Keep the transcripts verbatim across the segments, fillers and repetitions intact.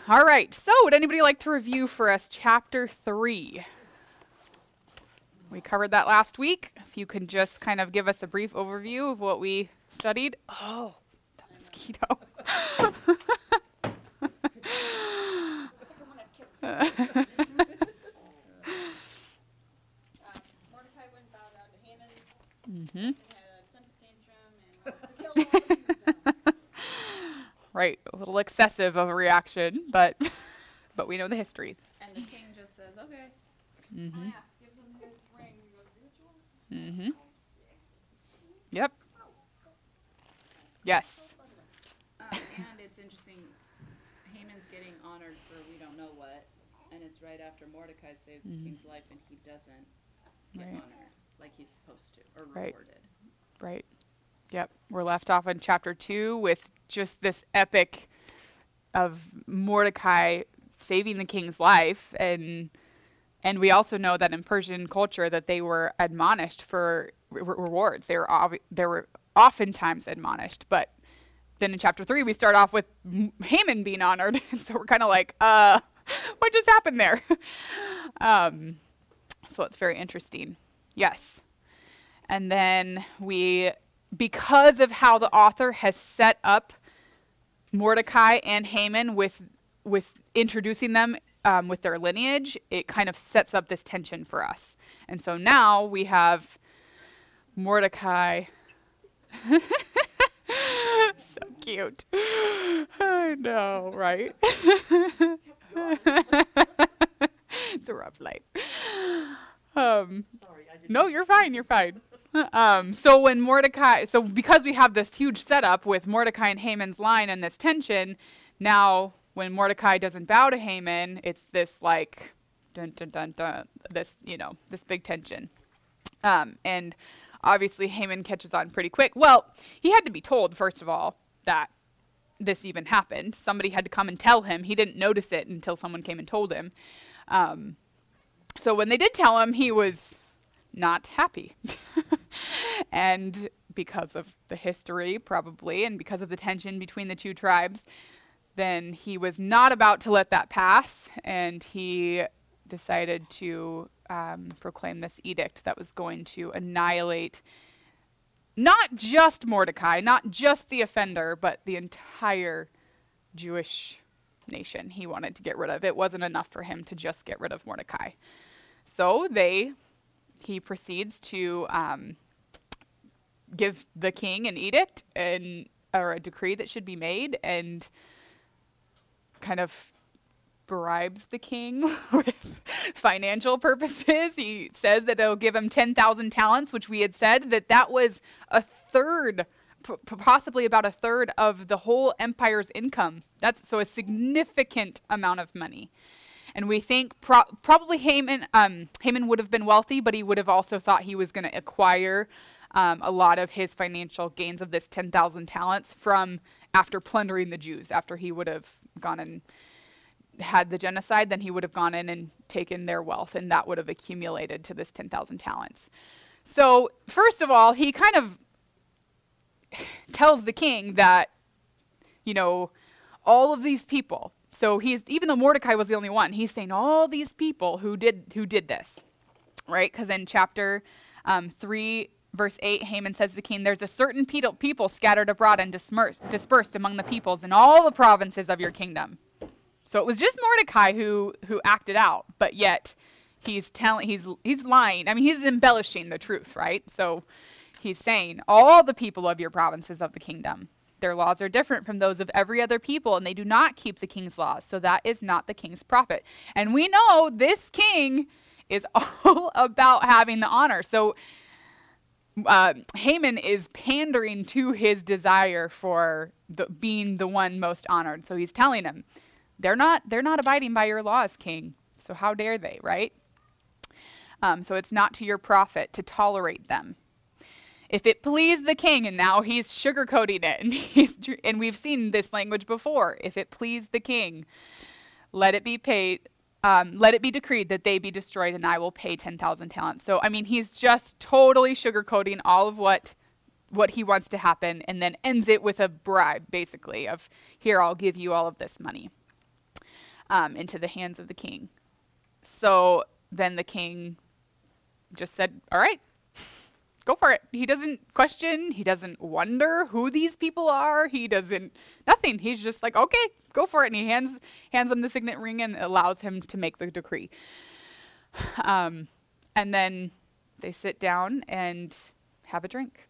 All right, so would anybody like to review for us chapter three? We covered that last week. If you could just kind of give us a brief overview of what we studied. Oh, the mosquito. Mordecai went and bowed down to Haman. Mm-hmm. And had a temper tantrum and wants to kill all the Jews now. Right, a little excessive of a reaction, but but we know the history. And the king just says, okay. Mm-hmm. Oh, yeah. Gives him his ring. He goes, do what you want. Mm-hmm. Yep. Yes. Um, and it's interesting, Haman's getting honored for we don't know what, and it's right after Mordecai saves Mhm. the king's life and he doesn't get Right. honored like he's supposed to, or Right. rewarded. Right. Yep. We're left off in chapter two with just this epic of Mordecai saving the king's life, and and we also know that in Persian culture that they were admonished for re- rewards. They were ob- they were oftentimes admonished, but then in chapter three we start off with M- Haman being honored, and so we're kind of like, uh, what just happened there? um, so it's very interesting. Yes. And then we, because of how the author has set up Mordecai and Haman with with introducing them um, with their lineage, it kind of sets up this tension for us. And so now we have Mordecai. So cute. I know, right? It's a rough life. Um, Sorry, I didn't. no, you're fine. You're fine. Um, so when Mordecai, so because we have this huge setup with Mordecai and Haman's line and this tension, now when Mordecai doesn't bow to Haman, it's this like, dun dun dun dun, this, you know, this big tension. Um, and obviously Haman catches on pretty quick. Well, he had to be told, first of all, that this even happened. Somebody had to come and tell him. He didn't notice it until someone came and told him. Um, so when they did tell him, he was not happy. And because of the history, probably, and because of the tension between the two tribes, then he was not about to let that pass, and he decided to um, proclaim this edict that was going to annihilate not just Mordecai, not just the offender, but the entire Jewish nation he wanted to get rid of. It wasn't enough for him to just get rid of Mordecai. So they, he proceeds to um, give the king an edict and or a decree that should be made, and kind of bribes the king with financial purposes. He says that they'll give him ten thousand talents, which we had said that that was a third, p- possibly about a third of the whole empire's income. That's so a significant amount of money. And we think pro- probably Haman, um, Haman would have been wealthy, but he would have also thought he was going to acquire um, a lot of his financial gains of this ten thousand talents from after plundering the Jews. After he would have gone and had the genocide, then he would have gone in and taken their wealth, and that would have accumulated to this ten thousand talents. So first of all, he kind of tells the king that, you know, all of these people, so he's, even though Mordecai was the only one, he's saying all these people who did who did this, right? Because in chapter um, three, verse eight, Haman says to the king, there's a certain pe- people scattered abroad and dismer- dispersed among the peoples in all the provinces of your kingdom. So it was just Mordecai who who acted out, but yet he's telling, he's he's lying. I mean, he's embellishing the truth, right? So he's saying all the people of your provinces of the kingdom, their laws are different from those of every other people, and they do not keep the king's laws. So that is not the king's prophet. And we know this king is all about having the honor. So uh, Haman is pandering to his desire for the, being the one most honored. So he's telling him, they're not they're not abiding by your laws, king. So how dare they, right? Um, so it's not to your profit to tolerate them. If it please the king, and now he's sugarcoating it, and he's and we've seen this language before. If it please the king, let it be paid. Um, let it be decreed that they be destroyed, and I will pay ten thousand talents. So I mean, he's just totally sugarcoating all of what what he wants to happen, and then ends it with a bribe, basically, of here, I'll give you all of this money. um, into the hands of the king. So then the king just said, all right, go for it. He doesn't question. He doesn't wonder who these people are. He doesn't, nothing. He's just like, okay, go for it. And he hands, hands him the signet ring and allows him to make the decree. Um, and then they sit down and have a drink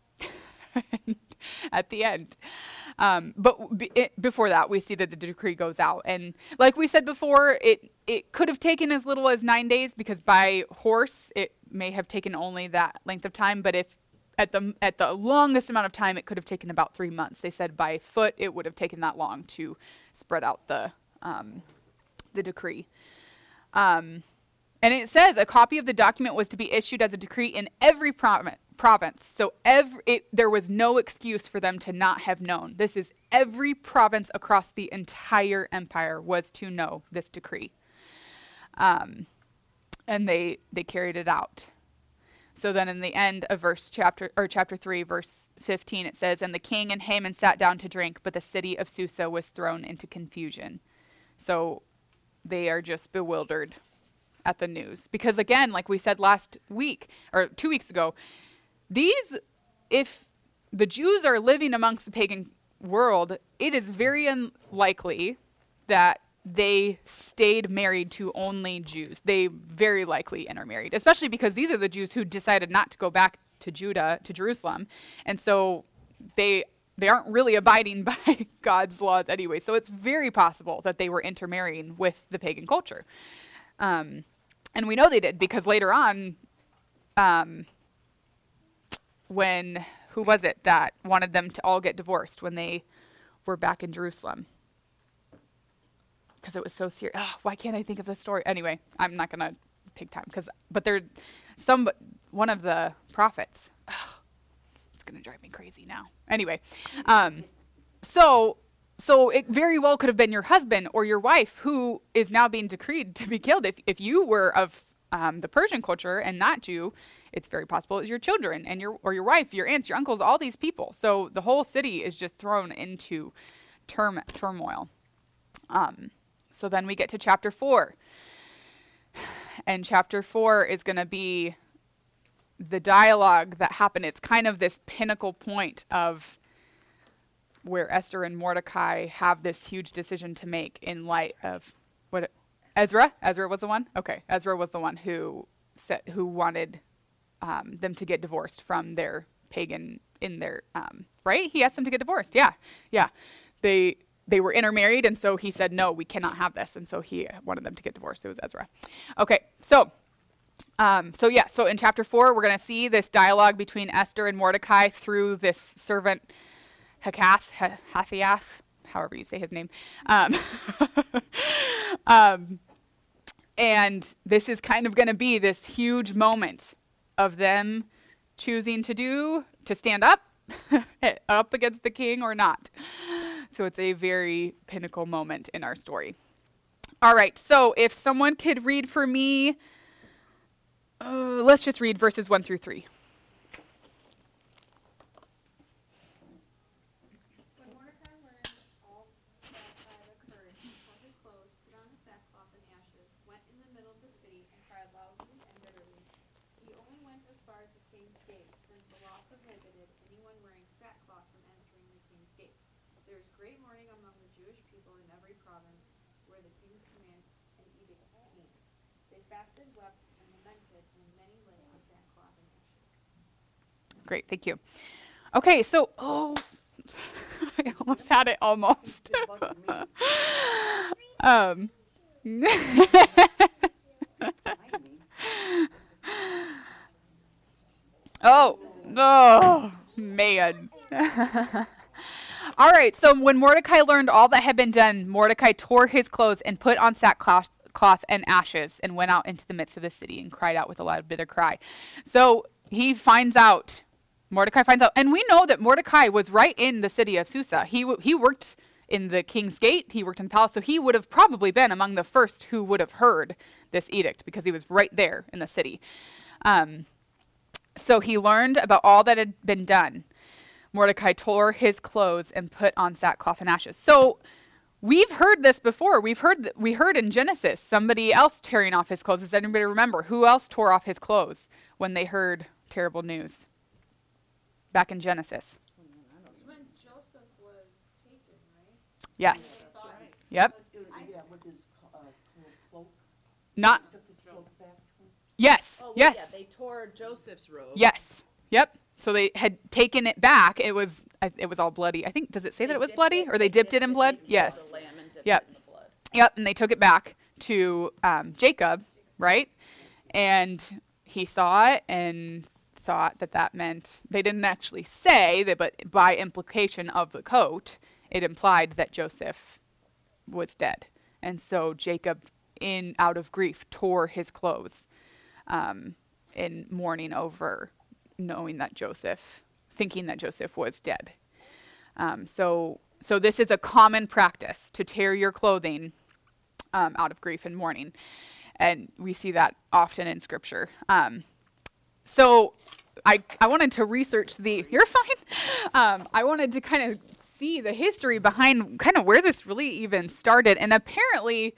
at the end. Um, but b- it, before that, we see that the decree goes out. And like we said before, it, it could have taken as little as nine days because by horse, it may have taken only that length of time. But if at the at the longest amount of time, it could have taken about three months. They said by foot, it would have taken that long to spread out the um, the decree. Um, and it says a copy of the document was to be issued as a decree in every province. province. So every, it, there was no excuse for them to not have known. This is every province across the entire empire was to know this decree. Um, and they they carried it out. So then in the end of verse chapter or chapter three, verse fifteen, it says, and the king and Haman sat down to drink, but the city of Susa was thrown into confusion. So they are just bewildered at the news. Because again, like we said last week or two weeks ago, these, if the Jews are living amongst the pagan world, it is very unlikely that they stayed married to only Jews. They very likely intermarried, especially because these are the Jews who decided not to go back to Judah, to Jerusalem. And so they they aren't really abiding by God's laws anyway. So it's very possible that they were intermarrying with the pagan culture. Um, and we know they did because later on, um, when, who was it that wanted them to all get divorced when they were back in Jerusalem? Because it was so serious. Oh, why can't I think of the story? Anyway, I'm not going to take time. Cause, but they're some, one of the prophets. Oh, it's going to drive me crazy now. Anyway, um, so so it very well could have been your husband or your wife who is now being decreed to be killed. If, if you were of um, the Persian culture and not Jew, it's very possible it's your children and your or your wife, your aunts, your uncles, all these people. So the whole city is just thrown into term, turmoil. Um, so then we get to chapter four. And chapter four is going to be the dialogue that happened. It's kind of this pinnacle point of where Esther and Mordecai have this huge decision to make in light of what Ezra? Ezra was the one? Okay. Ezra was the one who said, who wanted Um, them to get divorced from their pagan in their, um, right? He asked them to get divorced. Yeah. Yeah. They, they were intermarried. And so he said, no, we cannot have this. And so he wanted them to get divorced. It was Ezra. Okay. So, um, so yeah. So in chapter four, we're going to see this dialogue between Esther and Mordecai through this servant Hakath, Hathiath, however you say his name. Um, um, and this is kind of going to be this huge moment of them choosing to do, to stand up, up against the king or not. So it's a very pinnacle moment in our story. All right, so if someone could read for me, uh, let's just read verses one through three. Great, thank you. Okay, so, oh, I almost had it, almost. um, oh, oh, man. All right, so when Mordecai learned all that had been done, Mordecai tore his clothes and put on sackcloth cloth and ashes and went out into the midst of the city and cried out with a loud bitter cry. So he finds out, Mordecai finds out, and we know that Mordecai was right in the city of Susa. He w- he worked in the king's gate, he worked in the palace, so he would have probably been among the first who would have heard this edict because he was right there in the city. Um, so he learned about all that had been done. Mordecai tore his clothes and put on sackcloth and ashes. So we've heard this before. We've heard th- we heard in Genesis somebody else tearing off his clothes. Does anybody remember who else tore off his clothes when they heard terrible news? Back in Genesis. When Joseph was taken, right? Yes. That's right. Yep. Yeah, with his uh, cloak. Not. Took his cloak back to him. Yes. Oh, well, yes. yeah, they tore Joseph's robe. Yes. Yep. So they had taken it back. It was I- it was all bloody. I think, does it say that They it was dipped bloody, or they dipped it in blood? the Yes. lamb and dipped Yep. it in the blood. Yep. And they took it back to um, Jacob, right? And he saw it and thought that that meant, they didn't actually say that, but by implication of the coat, it implied that Joseph was dead. And so Jacob, in out of grief, tore his clothes um, in mourning over knowing that Joseph, thinking that Joseph was dead. Um, so, so this is a common practice, to tear your clothing um, out of grief and mourning, and we see that often in Scripture. Um, so, I I wanted to research the. You're fine. Um, I wanted to kind of see the history behind kind of where this really even started, and apparently,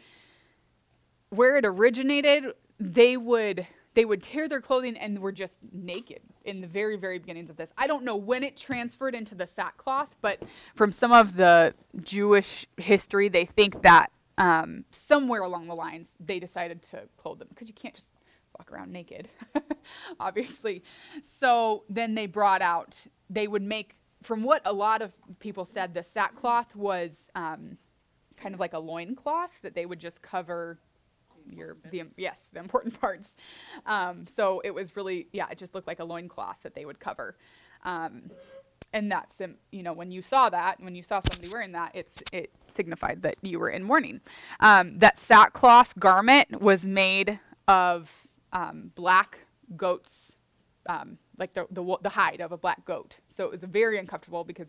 where it originated, they would they would tear their clothing and were just naked in the very, very beginnings of this. I don't know when it transferred into the sackcloth, but from some of the Jewish history, they think that um, somewhere along the lines, they decided to clothe them, because you can't just walk around naked, obviously. So then they brought out, they would make, from what a lot of people said, the sackcloth was um, kind of like a loincloth that they would just cover your the yes the important parts. Um, so it was really, yeah, it just looked like a loincloth that they would cover. Um, and that's, um, you know, when you saw that, when you saw somebody wearing that, it's it signified that you were in mourning. Um, that sackcloth garment was made of um, black goats, um, like the, the the hide of a black goat. So it was very uncomfortable because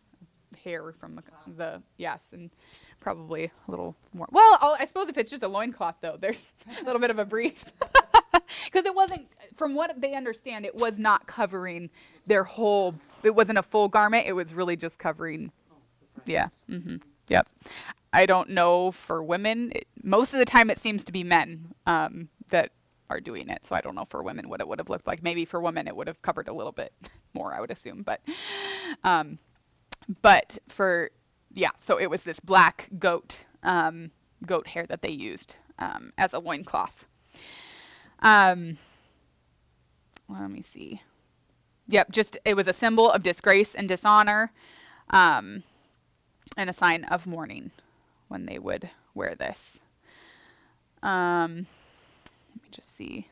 hair from the, the yes, and probably a little more. Well, I'll, I suppose if it's just a loincloth, though, there's a little bit of a breeze. Because it wasn't, from what they understand, it was not covering their whole, it wasn't a full garment. It was really just covering, yeah, mm-hmm, yep. I don't know for women. It, most of the time it seems to be men um, that are doing it. So I don't know for women what it would have looked like. Maybe for women it would have covered a little bit more, I would assume. But, um, but for, yeah, so it was this black goat, um, goat hair that they used um, as a loincloth. Um, well, let me see. Yep, just it was a symbol of disgrace and dishonor, um, and a sign of mourning when they would wear this. Um, let me just see.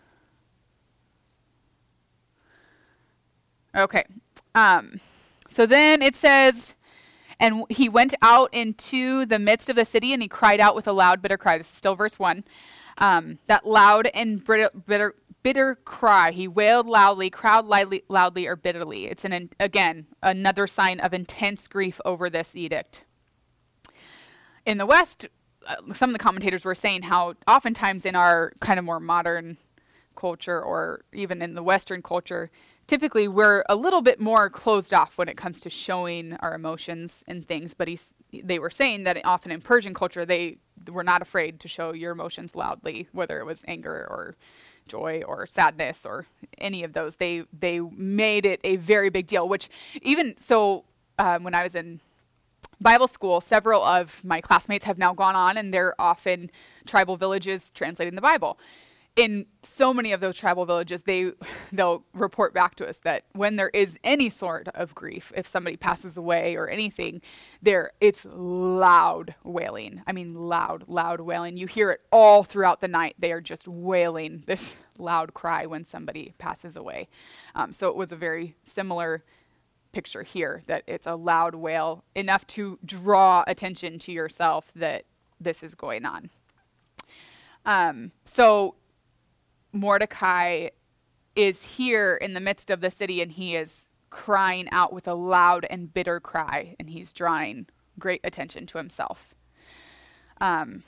Okay. Um, so then it says, and he went out into the midst of the city, and he cried out with a loud, bitter cry. This is still verse one. Um, that loud and bitter, bitter, bitter cry. He wailed loudly, cried loudly, loudly or bitterly. It's an again another sign of intense grief over this edict. In the West, uh, some of the commentators were saying how oftentimes in our kind of more modern culture, or even in the Western culture, typically we're a little bit more closed off when it comes to showing our emotions and things. But he's, they were saying that often in Persian culture, they were not afraid to show your emotions loudly, whether it was anger or joy or sadness or any of those. They they made it a very big deal, which even so um, when I was in Bible school, several of my classmates have now gone on, and they're off in tribal villages translating the Bible. In so many of those tribal villages, they, they'll report back to us that when there is any sort of grief, if somebody passes away or anything, there it's loud wailing. I mean, loud, loud wailing. You hear it all throughout the night. They are just wailing this loud cry when somebody passes away. Um, so it was a very similar picture here, that it's a loud wail, enough to draw attention to yourself that this is going on. Um, so Mordecai is here in the midst of the city, and he is crying out with a loud and bitter cry, and he's drawing great attention to himself. Um,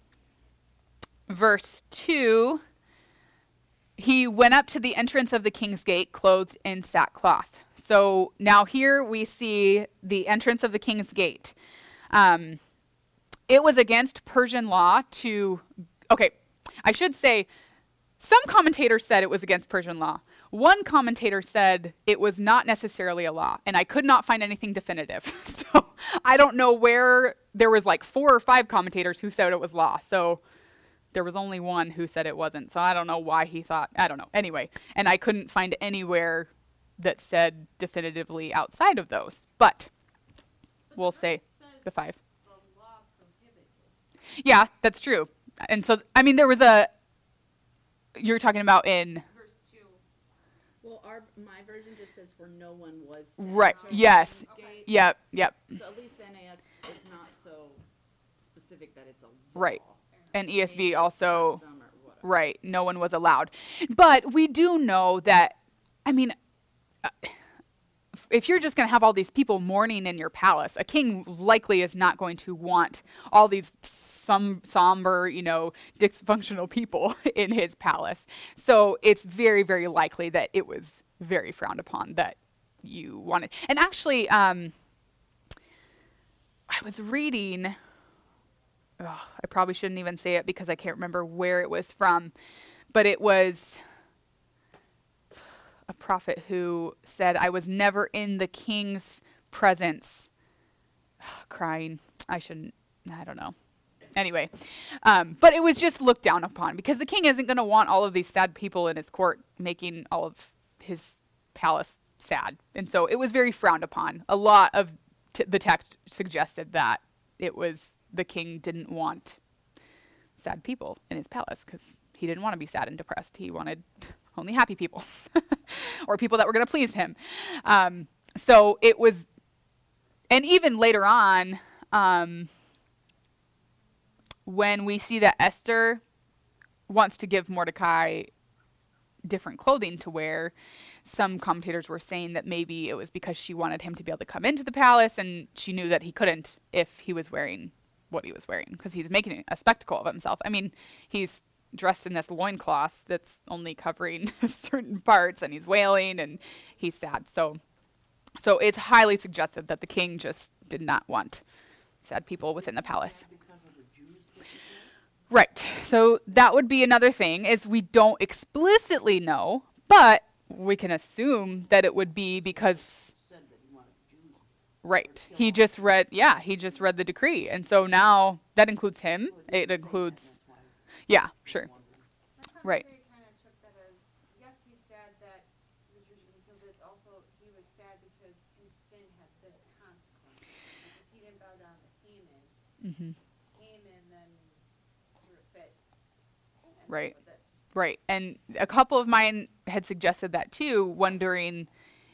verse two, he went up to the entrance of the king's gate, clothed in sackcloth. So now here we see the entrance of the king's gate. Um, it was against Persian law to, okay, I should say, some commentators said it was against Persian law. One commentator said it was not necessarily a law, and I could not find anything definitive. So I don't know where, there was like four or five commentators who said it was law. So there was only one who said it wasn't. So I don't know why he thought, I don't know. Anyway, and I couldn't find anywhere that said definitively outside of those. But we'll say the five. Yeah, that's true. And so, I mean, there was a, you're talking about in, Verse two. Well, our, my version just says for no one was to right, enter yes, Heaven's gate. yep, yep, So at least the N A S is not so specific that it's a law. right. And E S V Maybe also, custom or whatever. right, no one was allowed. But we do know that, I mean, uh, if you're just going to have all these people mourning in your palace, a king likely is not going to want all these some somber, you know, dysfunctional people in his palace. So it's very, very likely that it was very frowned upon that you wanted. And actually, um, I was reading, oh, I probably shouldn't even say it because I can't remember where it was from, but it was a prophet who said, I was never in the king's presence crying. I shouldn't, I don't know. Anyway, um, but it was just looked down upon because the king isn't going to want all of these sad people in his court making all of his palace sad. And so it was very frowned upon. A lot of t- the text suggested that it was the king didn't want sad people in his palace because he didn't want to be sad and depressed. He wanted only happy people or people that were going to please him. Um, so it was, and even later on, um, when we see that Esther wants to give Mordecai different clothing to wear, some commentators were saying that maybe it was because she wanted him to be able to come into the palace and she knew that he couldn't if he was wearing what he was wearing because he's making a spectacle of himself. I mean, he's dressed in this loincloth that's only covering certain parts and he's wailing and he's sad. So, so it's highly suggested that the king just did not want sad people within the palace. Right. So that would be another thing is we don't explicitly know, but we can assume that it would be because, right. He just read, yeah, he just read the decree. And so now that includes him. It includes, yeah, sure. Right. Kind of took that as, yes, he's sad that the Jews were killed, but it's also he was sad because his sin had this consequence. Because he didn't bow down to Haman. Mm-hmm. Haman then threw a fit. And Right. with this. Right. And a couple of mine had suggested that too, wondering,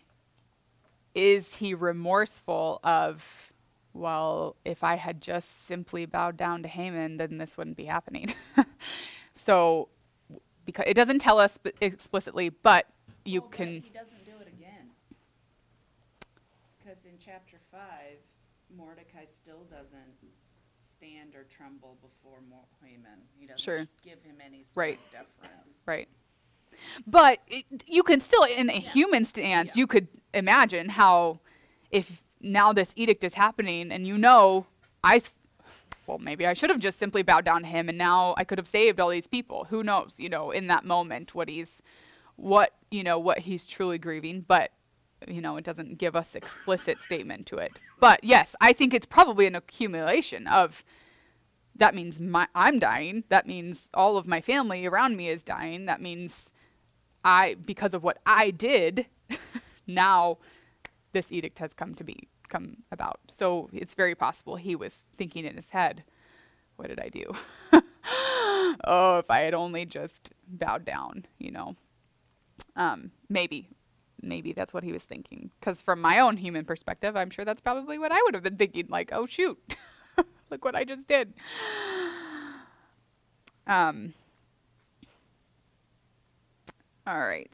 is he remorseful of, well, if I had just simply bowed down to Haman, then this wouldn't be happening. So, because it doesn't tell us sp- explicitly, but you Well, but can, he doesn't do it again. Because in chapter five, Mordecai still doesn't stand or tremble before Mo- Haman. He doesn't Sure. give him any sort Right. of deference. right. But it, you can still, in a human stance, Yeah. you could imagine how if now this edict is happening and you know, I, s- well, maybe I should have just simply bowed down to him and now I could have saved all these people. Who knows, you know, in that moment, what he's, what, you know, what he's truly grieving. But, you know, it doesn't give us explicit statement to it. But yes, I think it's probably an accumulation of, that means my, I'm dying. That means all of my family around me is dying. That means I, because of what I did, now this edict has come to be, come about. So it's very possible he was thinking in his head, what did I do? Oh, if I had only just bowed down, you know. Um, maybe, maybe that's what he was thinking. Because from my own human perspective, I'm sure that's probably what I would have been thinking. Like, oh shoot, look what I just did. Um. All right.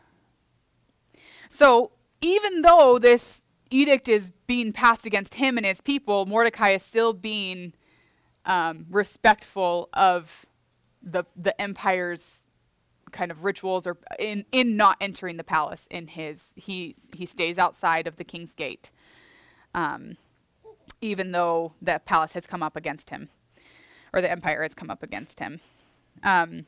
So even though this edict is being passed against him and his people, Mordecai is still being um, respectful of the the empire's kind of rituals, or in in not entering the palace. In his he he stays outside of the king's gate, um, even though the palace has come up against him. or the empire has come up against him. Um,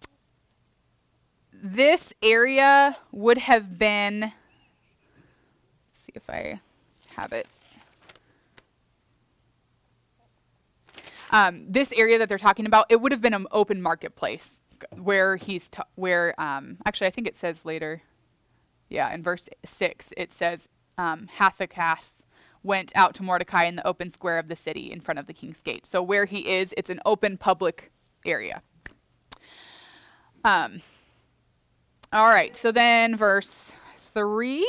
this area would have been, let's see if I have it. Um, this area that they're talking about, it would have been an open marketplace where he's, ta- where, um, actually I think it says later, yeah, in verse six, it says, um, Hathachas went out to Mordecai in the open square of the city in front of the king's gate. So where he is, it's an open public area. Um, all right, so then verse three.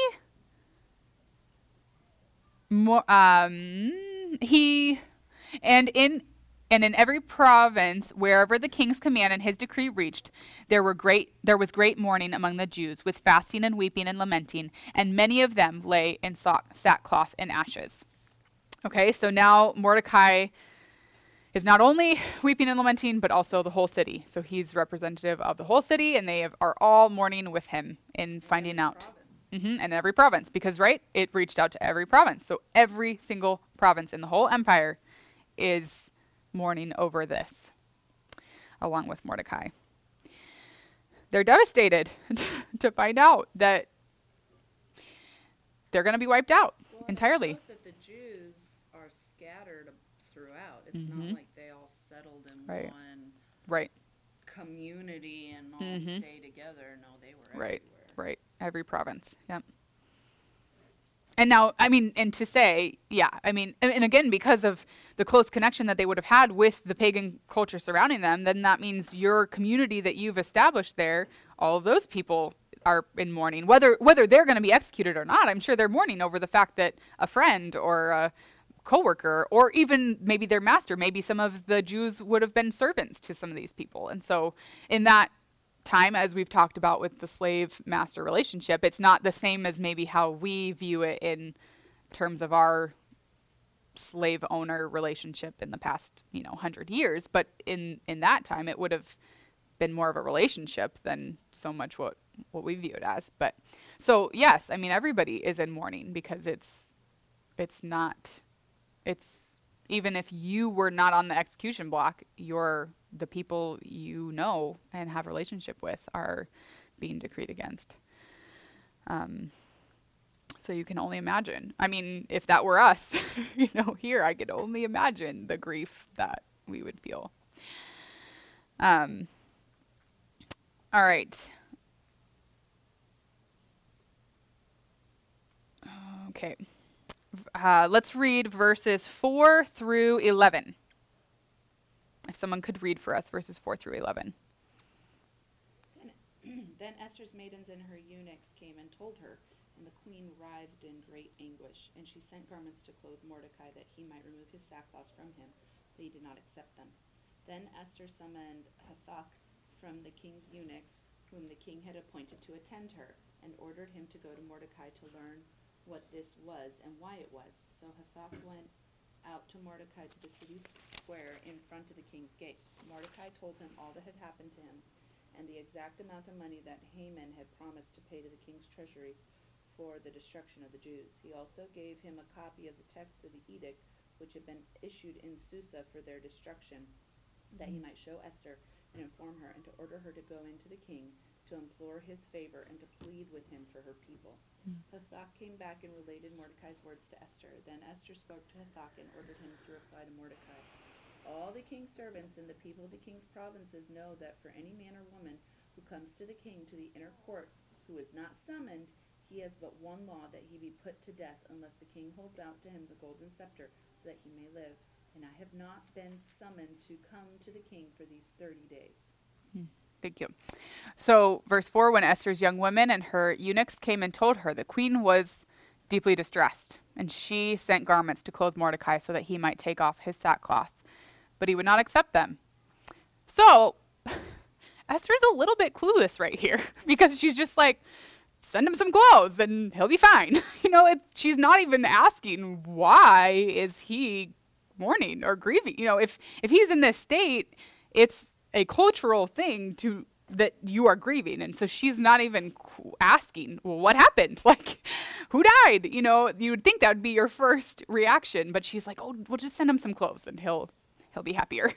More, um, he, and in and in every province, wherever the king's command and his decree reached, there were great there was great mourning among the Jews, with fasting and weeping and lamenting, and many of them lay in sackcloth and ashes. Okay, so now Mordecai is not only weeping and lamenting, but also the whole city. So he's representative of the whole city, and they have, are all mourning with him in finding out. Mm-hmm, and every province, because, right, it reached out to every province. So every single province in the whole empire is mourning over this, along with Mordecai. They're devastated to find out that they're going to be wiped out Well, entirely. It shows that the Jews are scattered throughout. It's Mhm. not like they all settled in Right. one Right, community and all Mhm. stay together. No, they were Right. everywhere. right. Every province. Yep. And now, I mean, and to say, yeah, I mean, and, and again, because of the close connection that they would have had with the pagan culture surrounding them, then that means your community that you've established there, all of those people are in mourning. Whether whether they're going to be executed or not, I'm sure they're mourning over the fact that a friend or a coworker, or even maybe their master, maybe some of the Jews would have been servants to some of these people. And so in that time, as we've talked about with the slave-master relationship, it's not the same as maybe how we view it in terms of our slave-owner relationship in the past, you know, hundred years. But in, in that time, it would have been more of a relationship than so much what, what we view it as. But so, yes, I mean, everybody is in mourning because it's it's not, it's, even if you were not on the execution block, you're the people you know and have relationship with are being decreed against. Um, so you can only imagine. I mean, if that were us, you know, here, I could only imagine the grief that we would feel. Um, all right. Okay. Uh, let's read verses four through eleven. If someone could read for us verses four through eleven. Then, then Esther's maidens and her eunuchs came and told her, and the queen writhed in great anguish. And she sent garments to clothe Mordecai, that he might remove his sackcloth from him, but he did not accept them. Then Esther summoned Hathach from the king's eunuchs, whom the king had appointed to attend her, and ordered him to go to Mordecai to learn what this was and why it was. So Hathach went out to Mordecai to the city square in front of the king's gate. Mordecai told him all that had happened to him, and the exact amount of money that Haman had promised to pay to the king's treasuries for the destruction of the Jews. He also gave him a copy of the text of the edict which had been issued in Susa for their destruction, that he might show Esther and inform her, and to order her to go into the king to implore his favor and to plead with him for her people. Mm. Hathach came back and related Mordecai's words to Esther. Then Esther spoke to Hathach and ordered him to reply to Mordecai. All the king's servants and the people of the king's provinces know that for any man or woman who comes to the king to the inner court, who is not summoned, he has but one law, that he be put to death unless the king holds out to him the golden scepter, so that he may live. And I have not been summoned to come to the king for these thirty days. Hmm. Thank you. So, verse four, when Esther's young women and her eunuchs came and told her, the queen was deeply distressed, and she sent garments to clothe Mordecai so that he might take off his sackcloth, but he would not accept them. So, Esther's a little bit clueless right here, because she's just like, send him some clothes and he'll be fine. You know, it's, she's not even asking, why is he mourning or grieving? You know, if, if he's in this state, it's a cultural thing to that you are grieving. And so she's not even asking, well, what happened? Like, who died? You know, you would think that would be your first reaction, but she's like, oh, we'll just send him some clothes and he'll, he'll be happier.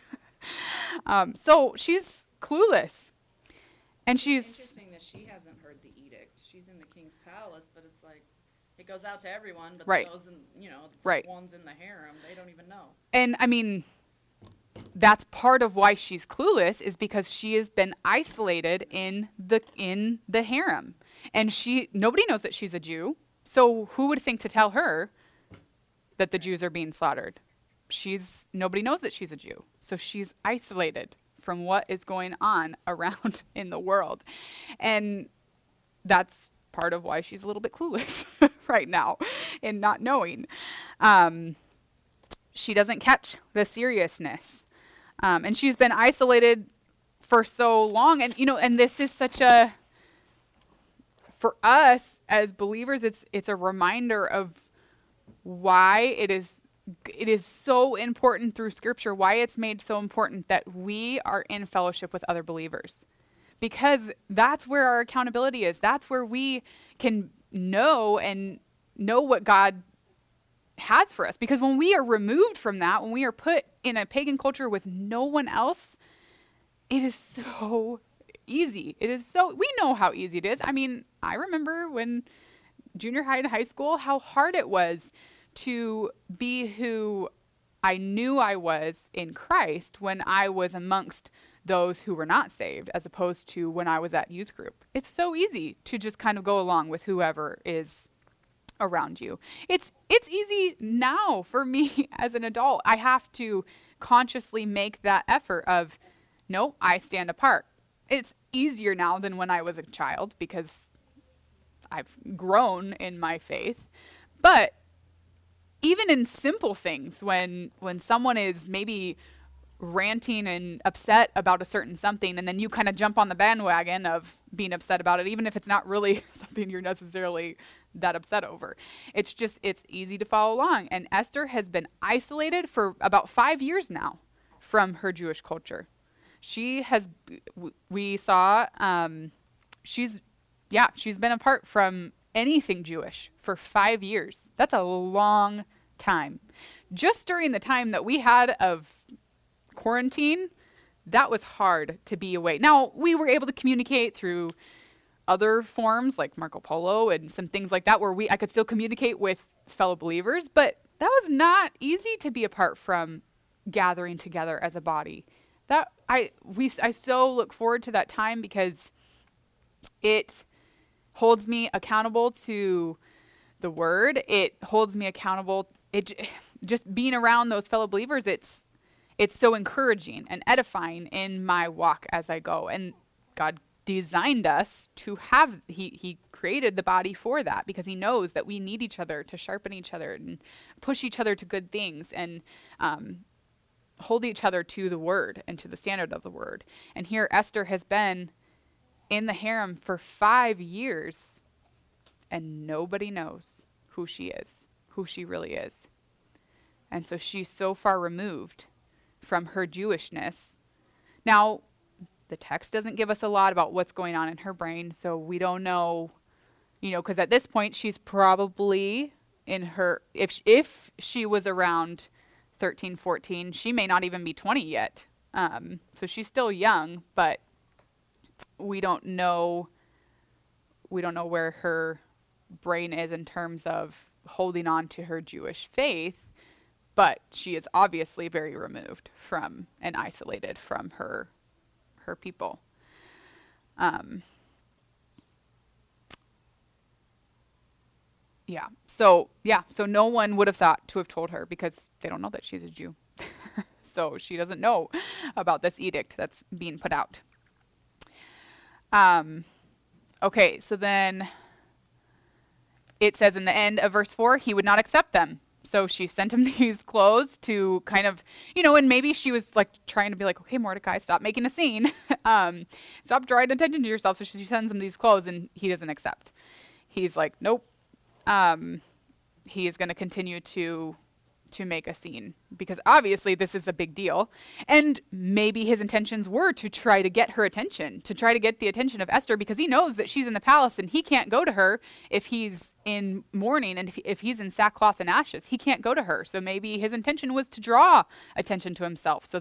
um, so she's clueless. And she's, Interesting that she hasn't heard the edict. She's in the king's palace, but it's like, it goes out to everyone, but Right. those in, you know, the Right. ones in the harem, they don't even know. and I mean, that's part of why she's clueless is because she has been isolated in the in the harem, and she nobody knows that she's a Jew. So who would think to tell her that the Jews are being slaughtered? She's nobody knows that she's a Jew, so she's isolated from what is going on around in the world, and that's part of why she's a little bit clueless right now in not knowing. Um, she doesn't catch the seriousness. Um, and she's been isolated for so long. And, you know, and this is such a, for us as believers, it's, it's a reminder of why it is, it is so important through Scripture, why it's made so important that we are in fellowship with other believers. Because that's where our accountability is. That's where we can know and know what God has for us. Because when we are removed from that, when we are put in a pagan culture with no one else, it is so easy. It is so, we know how easy it is. I mean, I remember when junior high and high school, how hard it was to be who I knew I was in Christ when I was amongst those who were not saved, as opposed to when I was at youth group. It's so easy to just kind of go along with whoever is around you. It's it's easy now for me as an adult. I have to consciously make that effort of, no, I stand apart. It's easier now than when I was a child because I've grown in my faith. But even in simple things, when when someone is maybe ranting and upset about a certain something, and then you kind of jump on the bandwagon of being upset about it, even if it's not really something you're necessarily that upset over. It's just, it's easy to follow along. And Esther has been isolated for about five years now from her Jewish culture. She has, we saw, um, she's, yeah, she's been apart from anything Jewish for five years. That's a long time. Just during the time that we had of quarantine, that was hard to be away. Now, we were able to communicate through other forms like Marco Polo and some things like that where we I could still communicate with fellow believers, but that was not easy to be apart from gathering together as a body. That I we I so look forward to that time because it holds me accountable to the word. It holds me accountable. It just being around those fellow believers, it's It's so encouraging and edifying in my walk as I go. And God designed us to have, he, he created the body for that because he knows that we need each other to sharpen each other and push each other to good things and um, hold each other to the word and to the standard of the word. And here Esther has been in the harem for five years and nobody knows who she is, who she really is. And so she's so far removed from her Jewishness. Now, the text doesn't give us a lot about what's going on in her brain, so we don't know, you know, because at this point she's probably in her, if sh- if she was around thirteen, fourteen, she may not even be twenty yet. Um, so she's still young, but we don't know, we don't know where her brain is in terms of holding on to her Jewish faith. But she is obviously very removed from and isolated from her her people. Um, yeah. So yeah. So no one would have thought to have told her because they don't know that she's a Jew. So she doesn't know about this edict that's being put out. Um, okay. So then it says in the end of verse four, he would not accept them. So she sent him these clothes to kind of, you know, and maybe she was like trying to be like, okay, Mordecai, stop making a scene. um, stop drawing attention to yourself. So she sends him these clothes and he doesn't accept. He's like, nope. Um, he is going to continue to to make a scene because obviously this is a big deal. And maybe his intentions were to try to get her attention, to try to get the attention of Esther because he knows that she's in the palace and he can't go to her if he's in mourning and if, if he's in sackcloth and ashes. He can't go to her. So maybe his intention was to draw attention to himself so that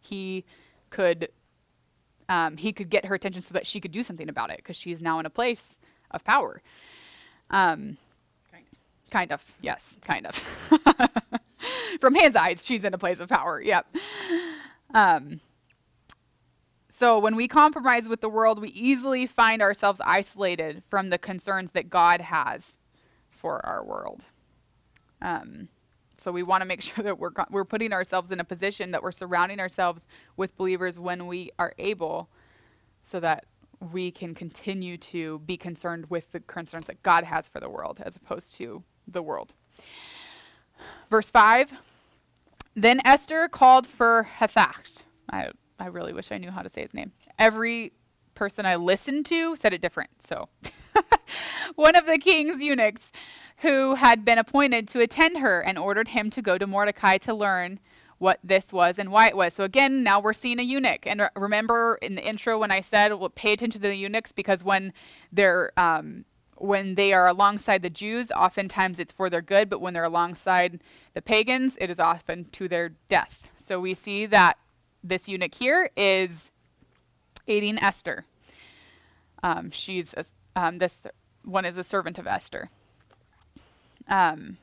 he could um, he could get her attention so that she could do something about it, because she's now in a place of power. Um, Kind of. kind of, yes, kind of. From his eyes, she's in a place of power. Yep. Um, so when we compromise with the world, we easily find ourselves isolated from the concerns that God has for our world. Um, so we want to make sure that we're co- we're putting ourselves in a position that we're surrounding ourselves with believers when we are able, so that we can continue to be concerned with the concerns that God has for the world as opposed to the world. Verse five, then Esther called for Hathach. I, I really wish I knew how to say his name. Every person I listened to said it different. So one of the king's eunuchs who had been appointed to attend her, and ordered him to go to Mordecai to learn what this was and why it was. So again, now we're seeing a eunuch. And re- remember in the intro when I said, well, pay attention to the eunuchs, because when they're um, when they are alongside the Jews, oftentimes it's for their good, but when they're alongside the pagans, it is often to their death. So we see that this eunuch here is aiding Esther. Um, she's a, um, this one is a servant of Esther. Um,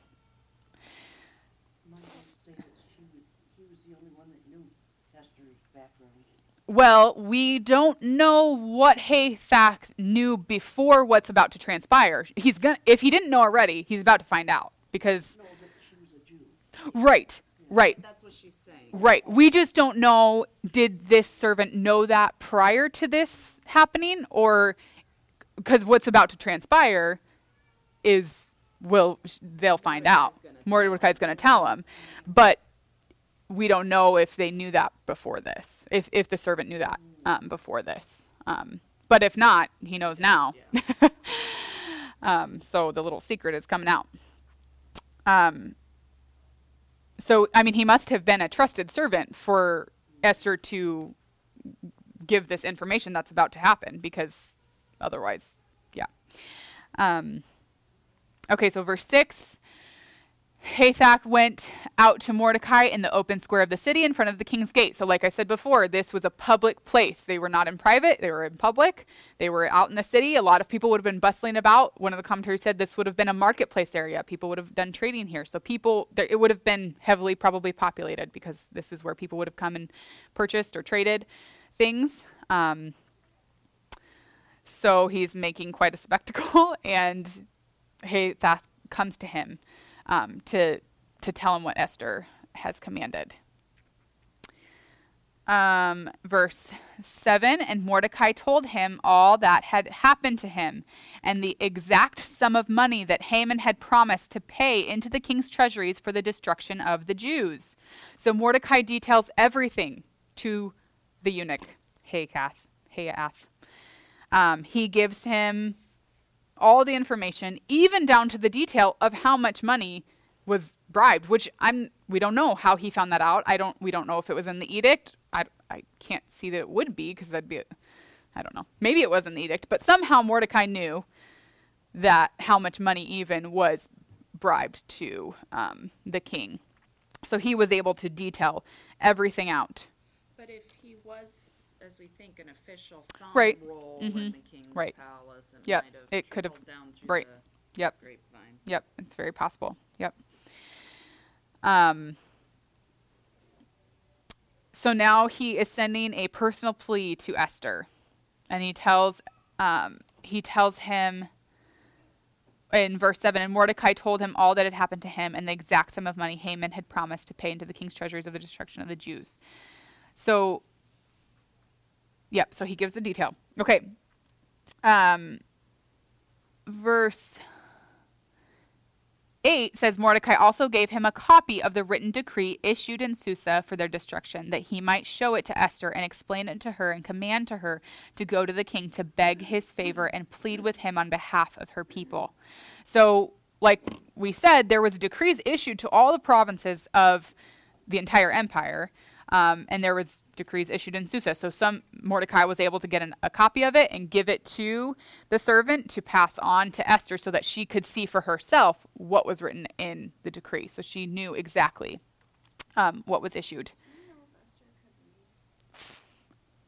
My mom said that she was, he was the only one that knew Esther's background. Well, we don't know what Hathach knew before what's about to transpire. He's gonna, if he didn't know already, he's about to find out, because No, that she was a Jew. right, right, That's what she's saying. right. We just don't know, did this servant know that prior to this happening, or because what's about to transpire is, will they'll find out. Mordecai's going to tell him, but we don't know if they knew that before this, if if the servant knew that um, before this. Um, but if not, he knows now. um, so the little secret is coming out. Um, so, I mean, he must have been a trusted servant for Esther to give this information that's about to happen, because otherwise, yeah. Um, okay, so verse six. Hathach went out to Mordecai in the open square of the city in front of the king's gate. So like I said before, this was a public place. They were not in private. They were in public. They were out in the city. A lot of people would have been bustling about. One of the commentators said this would have been a marketplace area. People would have done trading here. So people, there, it would have been heavily probably populated, because this is where people would have come and purchased or traded things. Um, so he's making quite a spectacle, and Hathach comes to him. Um, to to tell him what Esther has commanded. Um, verse seven, and Mordecai told him all that had happened to him, and the exact sum of money that Haman had promised to pay into the king's treasuries for the destruction of the Jews. So Mordecai details everything to the eunuch, Hathach. Hathach. Um, he gives him all the information, even down to the detail of how much money was bribed, which I'm we don't know how he found that out. I don't we don't know if it was in the edict. I, I can't see that it would be, because that'd be a, I don't know. Maybe it was in the edict, but somehow Mordecai knew that how much money even was bribed to um, the king. So he was able to detail everything out. But if he was, as we think, an official some Right. role Mhm. in the king's Right. palace, and Yep. might have It could have- trickled down through right. the Yep. grapevine. Yep, it's very possible. Yep. Um, so now he is sending a personal plea to Esther, and he tells um, he tells him in verse seven, and Mordecai told him all that had happened to him and the exact sum of money Haman had promised to pay into the king's treasuries of the destruction of the Jews. So, yep, so he gives the detail. Okay. Um, verse eight says, Mordecai also gave him a copy of the written decree issued in Susa for their destruction, that he might show it to Esther and explain it to her and command to her to go to the king to beg his favor and plead with him on behalf of her people. So, like we said, there was decrees issued to all the provinces of the entire empire, um, and there was decrees issued in Susa. So some Mordecai was able to get an, a copy of it and give it to the servant to pass on to Esther, so that she could see for herself what was written in the decree. So she knew exactly um, what was issued. Do you know if Esther could read?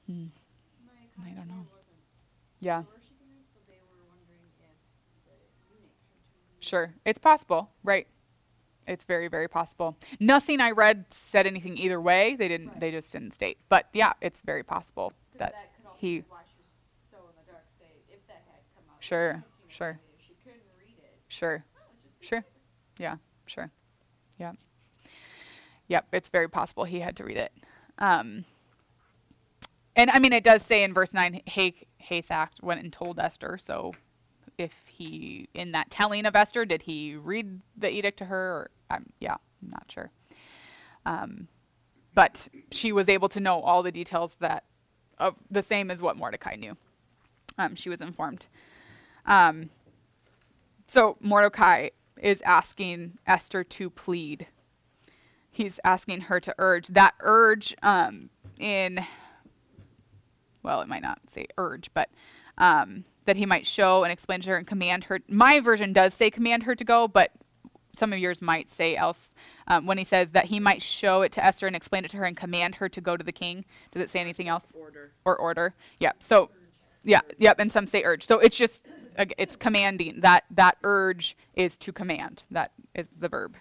Hmm. My I don't know. concubine wasn't Yeah, worshiping this, so they were wondering if the eunuch had to read. sure. It's possible, right? It's very, very possible. Nothing I read said anything either way. They didn't. Right. They just didn't state. But yeah, it's very possible 'Cause that that could also he- be why she was so in the dark. Say if that had come out, if Sure, she had seen it sure. earlier, if she couldn't read it. sure, Oh, it's just Sure. yeah, sure, yep, yep. It's very possible he had to read it. Um, and I mean, it does say in verse nine, Hay- Hathach went and told Esther. So, if he, in that telling of Esther, did he read the edict to her? Or um, yeah, I'm not sure. Um, but she was able to know all the details that of the same as what Mordecai knew. Um, she was informed. Um, so Mordecai is asking Esther to plead. He's asking her to urge. That urge um, in, well, it might not say urge, but um, that he might show and explain to her and command her. My version does say command her to go, but some of yours might say else. Um, when he says that he might show it to Esther and explain it to her and command her to go to the king. Does it say anything else? Order. Or order. Yeah. So, yeah, yep. And some say urge. So it's just, ag- it's commanding. That that urge is to command. That is the verb.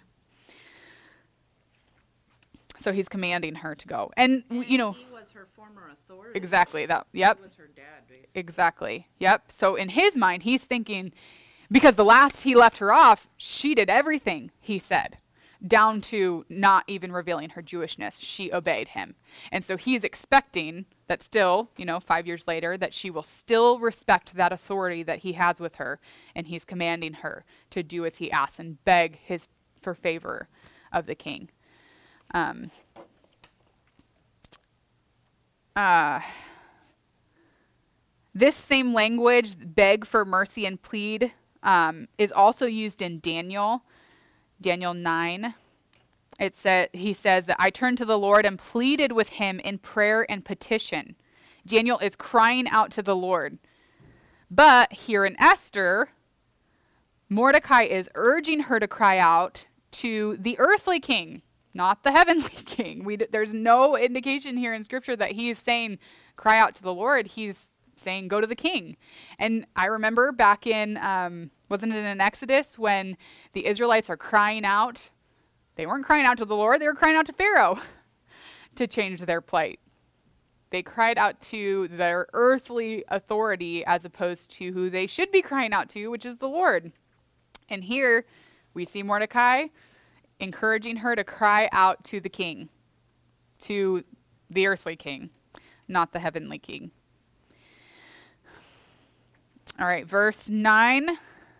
So he's commanding her to go. And, w- you know, He was her former authority. exactly that. Yep. He was her dad, basically. Exactly. Yep. So in his mind, he's thinking, because the last he left her off, she did everything he said, down to not even revealing her Jewishness. She obeyed him. And so he's expecting that still, you know, five years later, that she will still respect that authority that he has with her. And he's commanding her to do as he asks and beg his for favor of the king. Um, uh, this same language, beg for mercy and plead, um, is also used in Daniel, Daniel nine. It said, he says that I turned to the Lord and pleaded with him in prayer and petition. Daniel is crying out to the Lord. But here in Esther, Mordecai is urging her to cry out to the earthly king, not the heavenly king. We d- there's no indication here in Scripture that he is saying, cry out to the Lord. He's saying, go to the king. And I remember back in, um, wasn't it in Exodus, when the Israelites are crying out? They weren't crying out to the Lord. They were crying out to Pharaoh to change their plight. They cried out to their earthly authority as opposed to who they should be crying out to, which is the Lord. And here we see Mordecai encouraging her to cry out to the king, to the earthly king, not the heavenly king. All right, verse nine.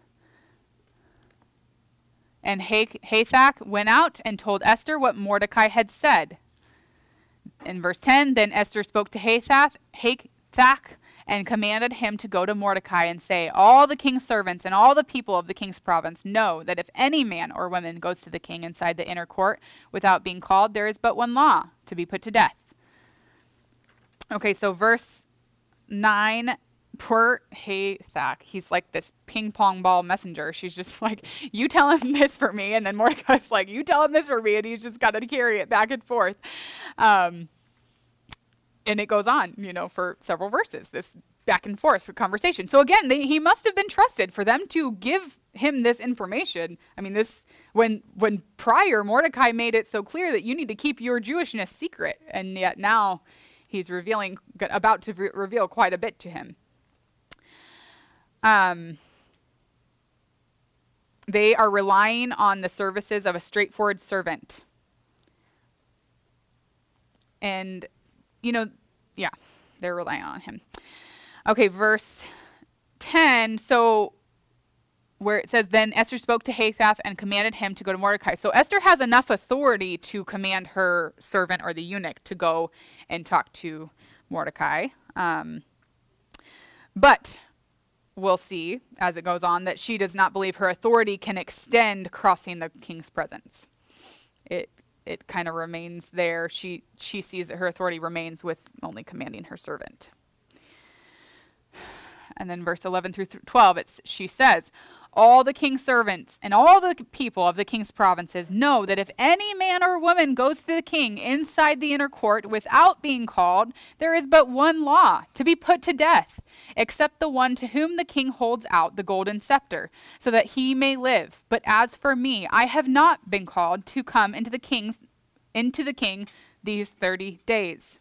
And Hathach went out and told Esther what Mordecai had said. In verse ten, then Esther spoke to Hathach, Hathach and commanded him to go to Mordecai and say, all the king's servants and all the people of the king's province know that if any man or woman goes to the king inside the inner court without being called, there is but one law, to be put to death. Okay, so verse nine, poor Hathach, he's like this ping pong ball messenger. She's just like, you tell him this for me. And then Mordecai's like, you tell him this for me. And he's just got to carry it back and forth. Um, and it goes on, you know, for several verses, this back and forth conversation. So again, they, he must have been trusted for them to give him this information. I mean, this, when, when prior Mordecai made it so clear that you need to keep your Jewishness secret. And yet now he's revealing, about to re- reveal quite a bit to him. Um, they are relying on the services of a straightforward servant. And, you know, yeah, they're relying on him. Okay, verse ten. So where it says, then Esther spoke to Hathach and commanded him to go to Mordecai. So Esther has enough authority to command her servant or the eunuch to go and talk to Mordecai. Um, but we'll see as it goes on that she does not believe her authority can extend crossing the king's presence. It it kind of remains there. She she sees that her authority remains with only commanding her servant. And then verse eleven through twelve, it's, she says, all the king's servants and all the people of the king's provinces know that if any man or woman goes to the king inside the inner court without being called, there is but one law, to be put to death, except the one to whom the king holds out the golden scepter, so that he may live. But as for me, I have not been called to come into the king's into the king these thirty days.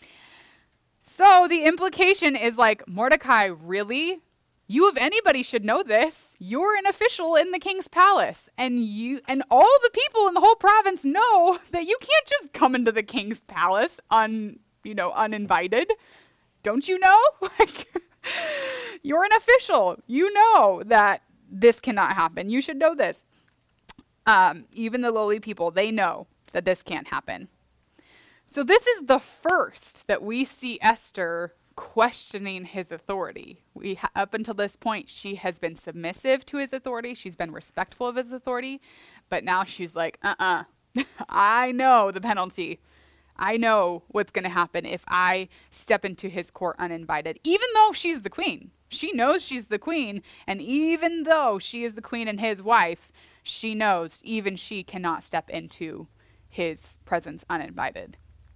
So the implication is like, Mordecai, really? You of anybody should know this. You're an official in the king's palace, and you and all the people in the whole province know that you can't just come into the king's palace un, you know, uninvited. Don't you know? Like, you're an official. You know that this cannot happen. You should know this. Um, even the lowly people, they know that this can't happen. So this is the first that we see Esther questioning his authority. We ha- up until this point, she has been submissive to his authority. She's been respectful of his authority. But now she's like, uh-uh, I know the penalty. I know what's going to happen if I step into his court uninvited. Even though she's the queen. She knows she's the queen. And even though she is the queen and his wife, she knows even she cannot step into his presence uninvited.